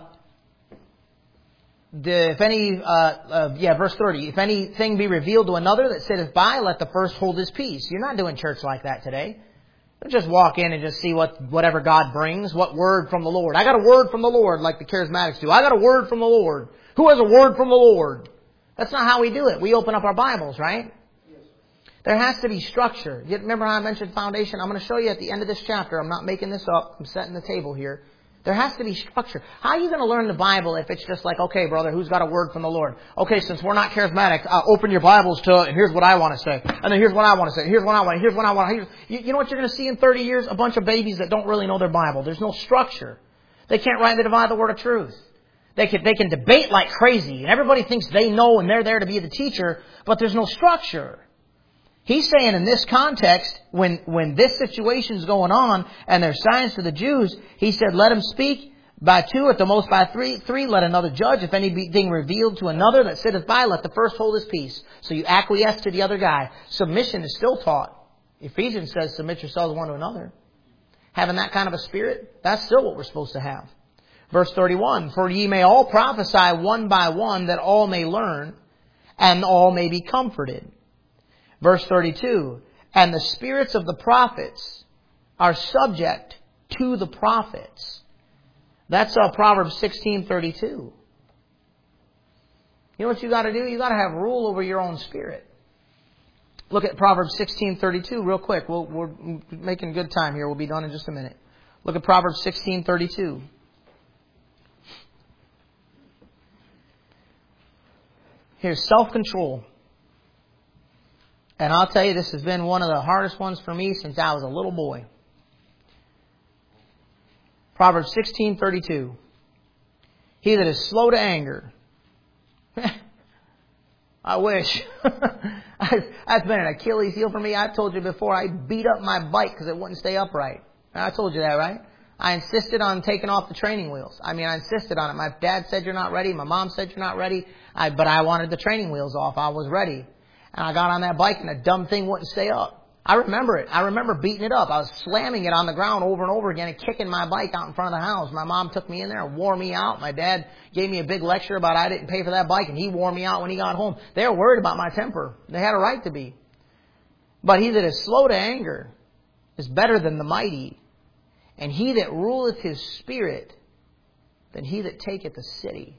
Verse 30. If anything be revealed to another that sitteth by, let the first hold his peace. You're not doing church like that today. Don't just walk in and just see whatever God brings. What word from the Lord? I got a word from the Lord like the charismatics do. I got a word from the Lord. Who has a word from the Lord? That's not how we do it. We open up our Bibles, right? There has to be structure. You remember how I mentioned foundation? I'm going to show you at the end of this chapter. I'm not making this up. I'm setting the table here. There has to be structure. How are you going to learn the Bible if it's just like, okay, brother, who's got a word from the Lord? Okay, since we're not charismatic, open your Bibles to, and here's what I want to say. And then here's what I want to say. Here's what I want. Here's what I want. You know what you're going to see in 30 years? A bunch of babies that don't really know their Bible. There's no structure. They can't rightly divide the word of truth. They can debate like crazy, and everybody thinks they know and they're there to be the teacher, but there's no structure. He's saying in this context, when this situation's going on and there's signs to the Jews, he said, let them speak by two, at the most by three, let another judge. If anything revealed to another that sitteth by, let the first hold his peace. So you acquiesce to the other guy. Submission is still taught. Ephesians says, submit yourselves one to another. Having that kind of a spirit, that's still what we're supposed to have. Verse 31, for ye may all prophesy one by one, that all may learn, and all may be comforted. Verse 32, and the spirits of the prophets are subject to the prophets. That's Proverbs 16:32. You know what you got to do? You got to have rule over your own spirit. Look at Proverbs 16:32 real quick. We're making good time here. We'll be done in just a minute. Look at Proverbs 16:32. Here's self-control. And I'll tell you, this has been one of the hardest ones for me since I was a little boy. Proverbs 16:32. He that is slow to anger. I wish. That's been an Achilles heel for me. I've told you before, I beat up my bike because it wouldn't stay upright. I told you that, right? I insisted on taking off the training wheels. I insisted on it. My dad said you're not ready. My mom said you're not ready. But I wanted the training wheels off. I was ready. And I got on that bike and the dumb thing wouldn't stay up. I remember it. I remember beating it up. I was slamming it on the ground over and over again and kicking my bike out in front of the house. My mom took me in there and wore me out. My dad gave me a big lecture about I didn't pay for that bike and he wore me out when he got home. They were worried about my temper. They had a right to be. But he that is slow to anger is better than the mighty. And he that ruleth his spirit than he that taketh a city.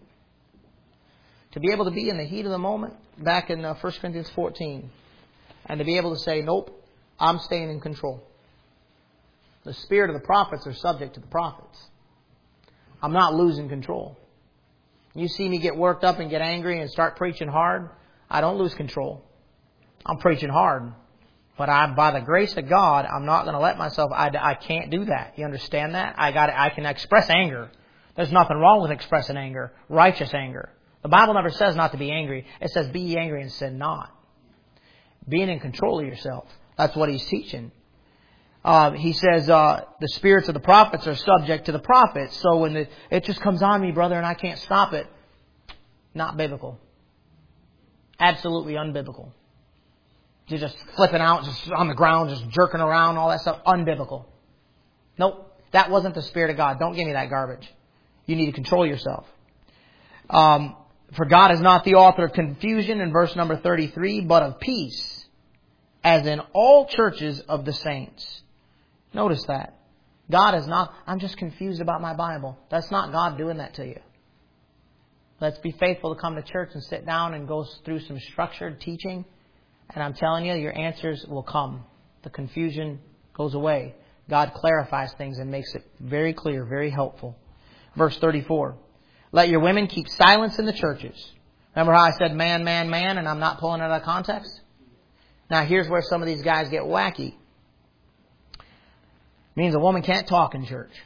To be able to be in the heat of the moment, back in 1 Corinthians 14, and to be able to say, nope, I'm staying in control. The spirit of the prophets are subject to the prophets. I'm not losing control. You see me get worked up and get angry and start preaching hard, I don't lose control. I'm preaching hard. But by the grace of God, I'm not going to let myself, I can't do that. You understand that? I can express anger. There's nothing wrong with expressing anger, righteous anger. The Bible never says not to be angry. It says be ye angry and sin not. Being in control of yourself. That's what he's teaching. He says the spirits of the prophets are subject to the prophets. So when it just comes on me, brother, and I can't stop it, not biblical. Absolutely unbiblical. You're just flipping out, just on the ground, just jerking around, all that stuff, unbiblical. Nope, that wasn't the Spirit of God. Don't give me that garbage. You need to control yourself. For God is not the author of confusion, in verse number 33, but of peace, as in all churches of the saints. Notice that. God is not, I'm just confused about my Bible. That's not God doing that to you. Let's be faithful to come to church and sit down and go through some structured teaching. And I'm telling you, your answers will come. The confusion goes away. God clarifies things and makes it very clear, very helpful. Verse 34. Let your women keep silence in the churches. Remember how I said man, man, man, and I'm not pulling it out of context? Now here's where some of these guys get wacky. It means a woman can't talk in church.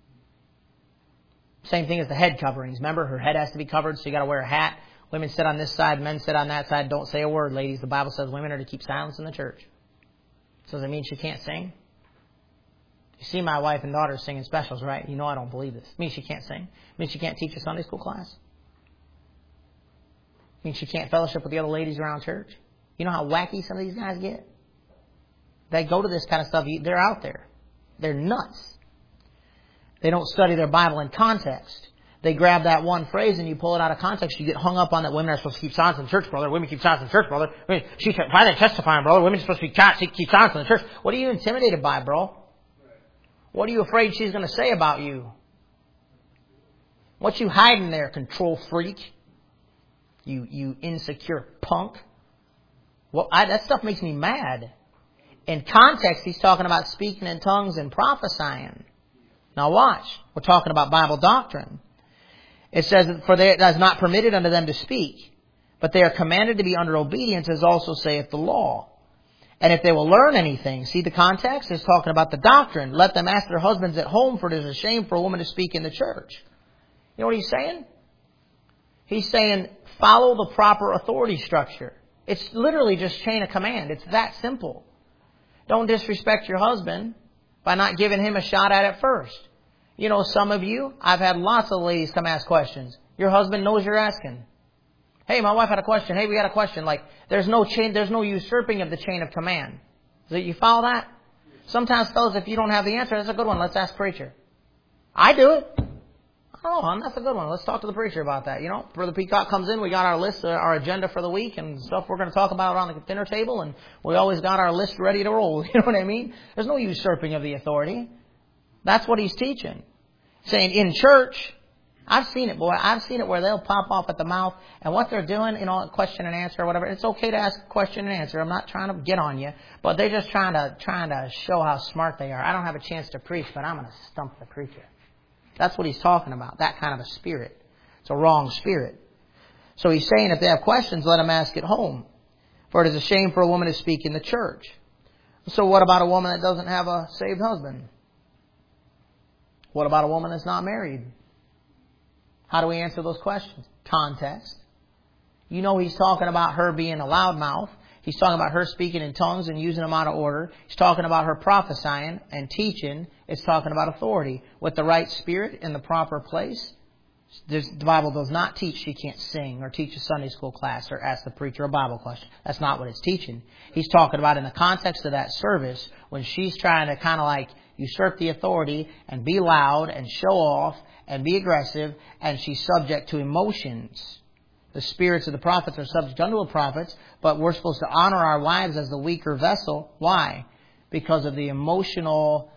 Same thing as the head coverings. Remember, her head has to be covered, so you got to wear a hat. Women sit on this side, men sit on that side. Don't say a word, ladies. The Bible says women are to keep silence in the church. So does it mean she can't sing? You see my wife and daughter singing specials, right? You know I don't believe this. It means she can't sing. It means she can't teach a Sunday school class. It means she can't fellowship with the other ladies around church. You know how wacky some of these guys get? They go to this kind of stuff. They're out there. They're nuts. They don't study their Bible in context. They grab that one phrase and you pull it out of context. You get hung up on that women are supposed to keep silence in church, brother. Women keep silence in church, brother. Why are they testifying, brother? Women are supposed to keep silence in the church. What are you intimidated by, bro? What are you afraid she's going to say about you? What you hiding there, control freak? You insecure punk? Well, that stuff makes me mad. In context, he's talking about speaking in tongues and prophesying. Now watch. We're talking about Bible doctrine. It says, for it is not permitted unto them to speak, but they are commanded to be under obedience, as also saith the law. And if they will learn anything, see the context? It's talking about the doctrine. Let them ask their husbands at home, for it is a shame for a woman to speak in the church. You know what he's saying? He's saying, follow the proper authority structure. It's literally just chain of command. It's that simple. Don't disrespect your husband by not giving him a shot at it first. You know, some of you, I've had lots of ladies come ask questions. Your husband knows you're asking. Hey, my wife had a question. Hey, we got a question. Like, there's no usurping of the chain of command. So you follow that? Sometimes, fellas, if you don't have the answer, that's a good one. Let's ask preacher. I do it. Oh, hon, that's a good one. Let's talk to the preacher about that. You know, Brother Peacock comes in. We got our list, our agenda for the week and stuff we're going to talk about around the dinner table. And we always got our list ready to roll. You know what I mean? There's no usurping of the authority. That's what he's teaching. Saying in church, I've seen it, boy. I've seen it where they'll pop off at the mouth. And what they're doing, you know, question and answer or whatever. It's okay to ask a question and answer. I'm not trying to get on you. But they're just trying to show how smart they are. I don't have a chance to preach, but I'm going to stump the preacher. That's what he's talking about. That kind of a spirit. It's a wrong spirit. So he's saying if they have questions, let them ask at home. For it is a shame for a woman to speak in the church. So what about a woman that doesn't have a saved husband? What about a woman that's not married? How do we answer those questions? Context. You know he's talking about her being a loudmouth. He's talking about her speaking in tongues and using them out of order. He's talking about her prophesying and teaching. It's talking about authority. With the right spirit in the proper place. The Bible does not teach she can't sing or teach a Sunday school class or ask the preacher a Bible question. That's not what it's teaching. He's talking about in the context of that service when she's trying to kind of like usurp the authority and be loud and show off and be aggressive, and she's subject to emotions. The spirits of the prophets are subject unto the prophets, but we're supposed to honor our wives as the weaker vessel. Why? Because of the emotional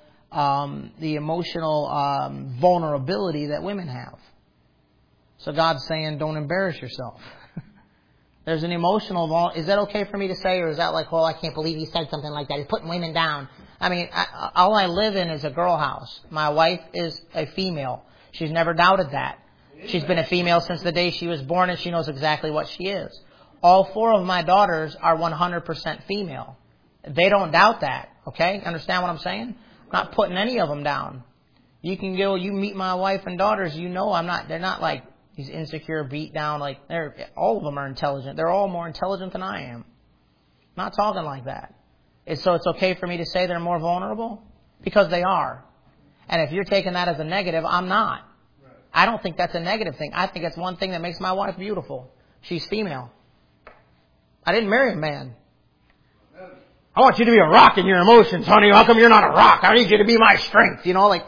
vulnerability that women have. So God's saying, don't embarrass yourself. There's an emotional is that okay for me to say, or is that like, oh, I can't believe he said something like that. He's putting women down. I mean, all I live in is a girl house. My wife is a female. She's never doubted that. She's been a female since the day she was born, and she knows exactly what she is. All 4 of my daughters are 100% female. They don't doubt that. Okay? Understand what I'm saying? I'm not putting any of them down. You can go, you meet my wife and daughters, you know they're not like these insecure, beat down, like all of them are intelligent. They're all more intelligent than I am. I'm not talking like that. So it's okay for me to say they're more vulnerable? Because they are. And if you're taking that as a negative, I'm not. I don't think that's a negative thing. I think it's one thing that makes my wife beautiful. She's female. I didn't marry a man. I want you to be a rock in your emotions, honey. How come you're not a rock? I need you to be my strength. You know, like...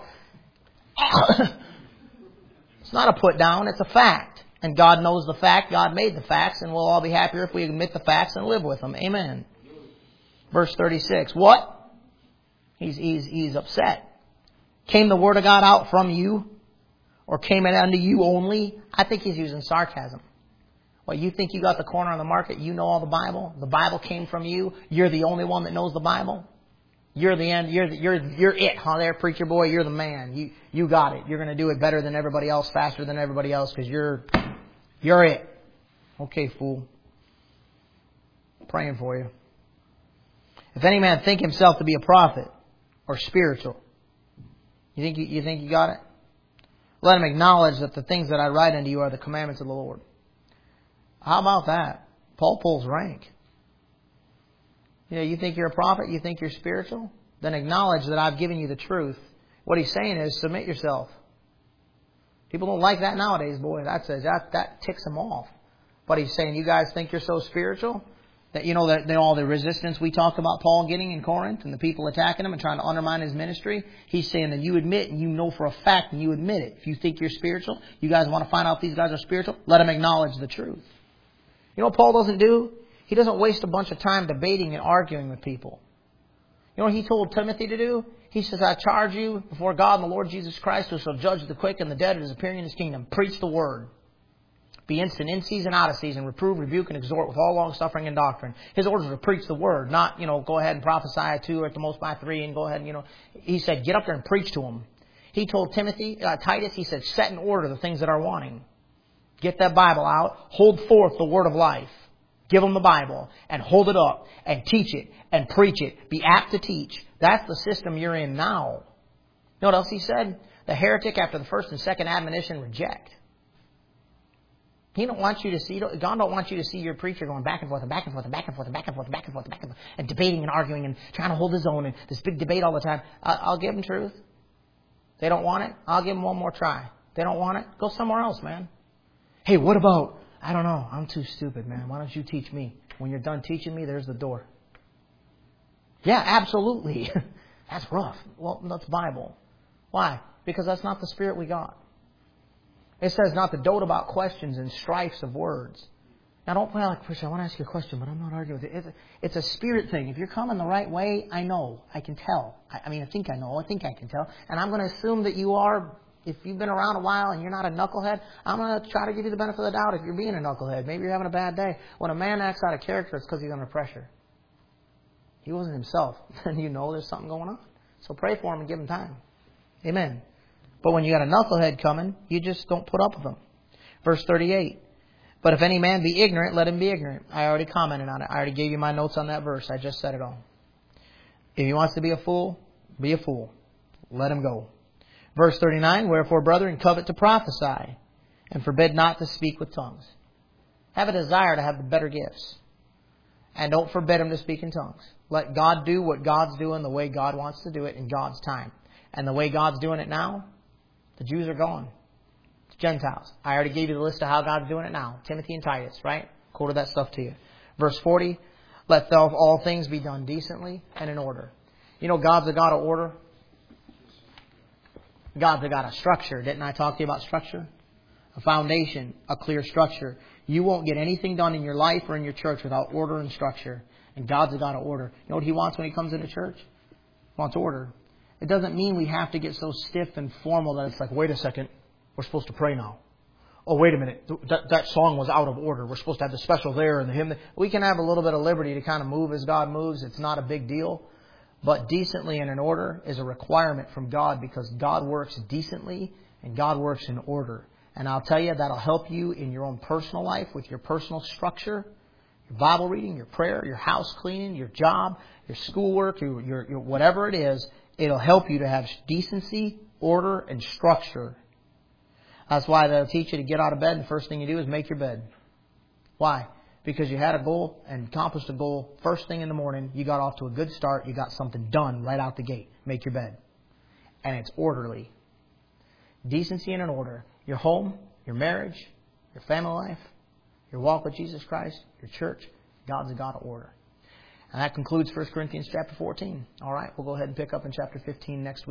It's not a put down. It's a fact. And God knows the fact. God made the facts. And we'll all be happier if we admit the facts and live with them. Amen. Verse 36. What? He's upset. Came the word of God out from you? Or came it unto you only? I think he's using sarcasm. Well, you think you got the corner on the market? You know all the Bible? The Bible came from you? You're the only one that knows the Bible? You're the end. You're it, huh? There, preacher boy. You're the man. You got it. You're going to do it better than everybody else, faster than everybody else, because you're it. Okay, fool. I'm praying for you. If any man think himself to be a prophet or spiritual, you think you got it? Let him acknowledge that the things that I write unto you are the commandments of the Lord. How about that? Paul pulls rank. You think you're a prophet? You think you're spiritual? Then acknowledge that I've given you the truth. What he's saying is submit yourself. People don't like that nowadays, boy. That ticks them off. But he's saying, you guys think you're so spiritual? That that all the resistance we talked about Paul getting in Corinth and the people attacking him and trying to undermine his ministry. He's saying that you admit and you know for a fact and you admit it. If you think you're spiritual, you guys want to find out if these guys are spiritual, let them acknowledge the truth. You know what Paul doesn't do? He doesn't waste a bunch of time debating and arguing with people. You know what he told Timothy to do? He says, I charge you before God and the Lord Jesus Christ, who shall judge the quick and the dead at his appearing in his kingdom. Preach the word. Be instant in season, out of season. Reprove, rebuke, and exhort with all long suffering and doctrine. His orders are to preach the word, not, go ahead and prophesy 2 or at the most by 3 and go ahead and, He said, get up there and preach to them. He told Titus, he said, set in order the things that are wanting. Get that Bible out. Hold forth the word of life. Give them the Bible and hold it up and teach it and preach it. Be apt to teach. That's the system you're in now. You know what else he said? The heretic after the first and second admonition reject. He don't want you to see, God don't want you to see your preacher going back and forth and back and forth and back and forth and back and forth and back and forth and back and forth and debating and arguing and trying to hold his own and this big debate all the time. I'll give them truth. They don't want it. I'll give them one more try. They don't want it. Go somewhere else, man. Hey, what about, I don't know. I'm too stupid, man. Why don't you teach me? When you're done teaching me, there's the door. Yeah, absolutely. That's rough. Well, that's Bible. Why? Because that's not the spirit we got. It says not to dote about questions and strifes of words. Now don't play like, Christian, I want to ask you a question, but I'm not arguing with it. It's a spirit thing. If you're coming the right way, I know. I can tell. I think I know. I think I can tell. And I'm going to assume that you are, if you've been around a while and you're not a knucklehead, I'm going to try to give you the benefit of the doubt if you're being a knucklehead. Maybe you're having a bad day. When a man acts out of character, it's because he's under pressure. He wasn't himself. Then you know there's something going on. So pray for him and give him time. Amen. But when you got a knucklehead coming, you just don't put up with them. Verse 38. But if any man be ignorant, let him be ignorant. I already commented on it. I already gave you my notes on that verse. I just said it all. If he wants to be a fool, be a fool. Let him go. Verse 39. Wherefore, brethren, covet to prophesy, and forbid not to speak with tongues. Have a desire to have the better gifts. And don't forbid them to speak in tongues. Let God do what God's doing the way God wants to do it in God's time. And the way God's doing it now, the Jews are gone. It's Gentiles. I already gave you the list of how God's doing it now. Timothy and Titus, right? Quoted that stuff to you. Verse 40, let all things be done decently and in order. You know God's a God of order. God's a God of structure. Didn't I talk to you about structure? A foundation, a clear structure. You won't get anything done in your life or in your church without order and structure. And God's a God of order. You know what He wants when He comes into church? He wants order. It doesn't mean we have to get so stiff and formal that it's like, wait a second, we're supposed to pray now. Oh, wait a minute, that song was out of order. We're supposed to have the special there and the hymn. We can have a little bit of liberty to kind of move as God moves. It's not a big deal. But decently and in order is a requirement from God because God works decently and God works in order. And I'll tell you, that'll help you in your own personal life with your personal structure, your Bible reading, your prayer, your house cleaning, your job, your schoolwork, your whatever it is. It'll help you to have decency, order, and structure. That's why they'll teach you to get out of bed and the first thing you do is make your bed. Why? Because you had a goal and accomplished a goal. First thing in the morning, you got off to a good start. You got something done right out the gate. Make your bed. And it's orderly. Decency and an order. Your home, your marriage, your family life, your walk with Jesus Christ, your church. God's a God of order. And that concludes 1 Corinthians chapter 14. All right, we'll go ahead and pick up in chapter 15 next week.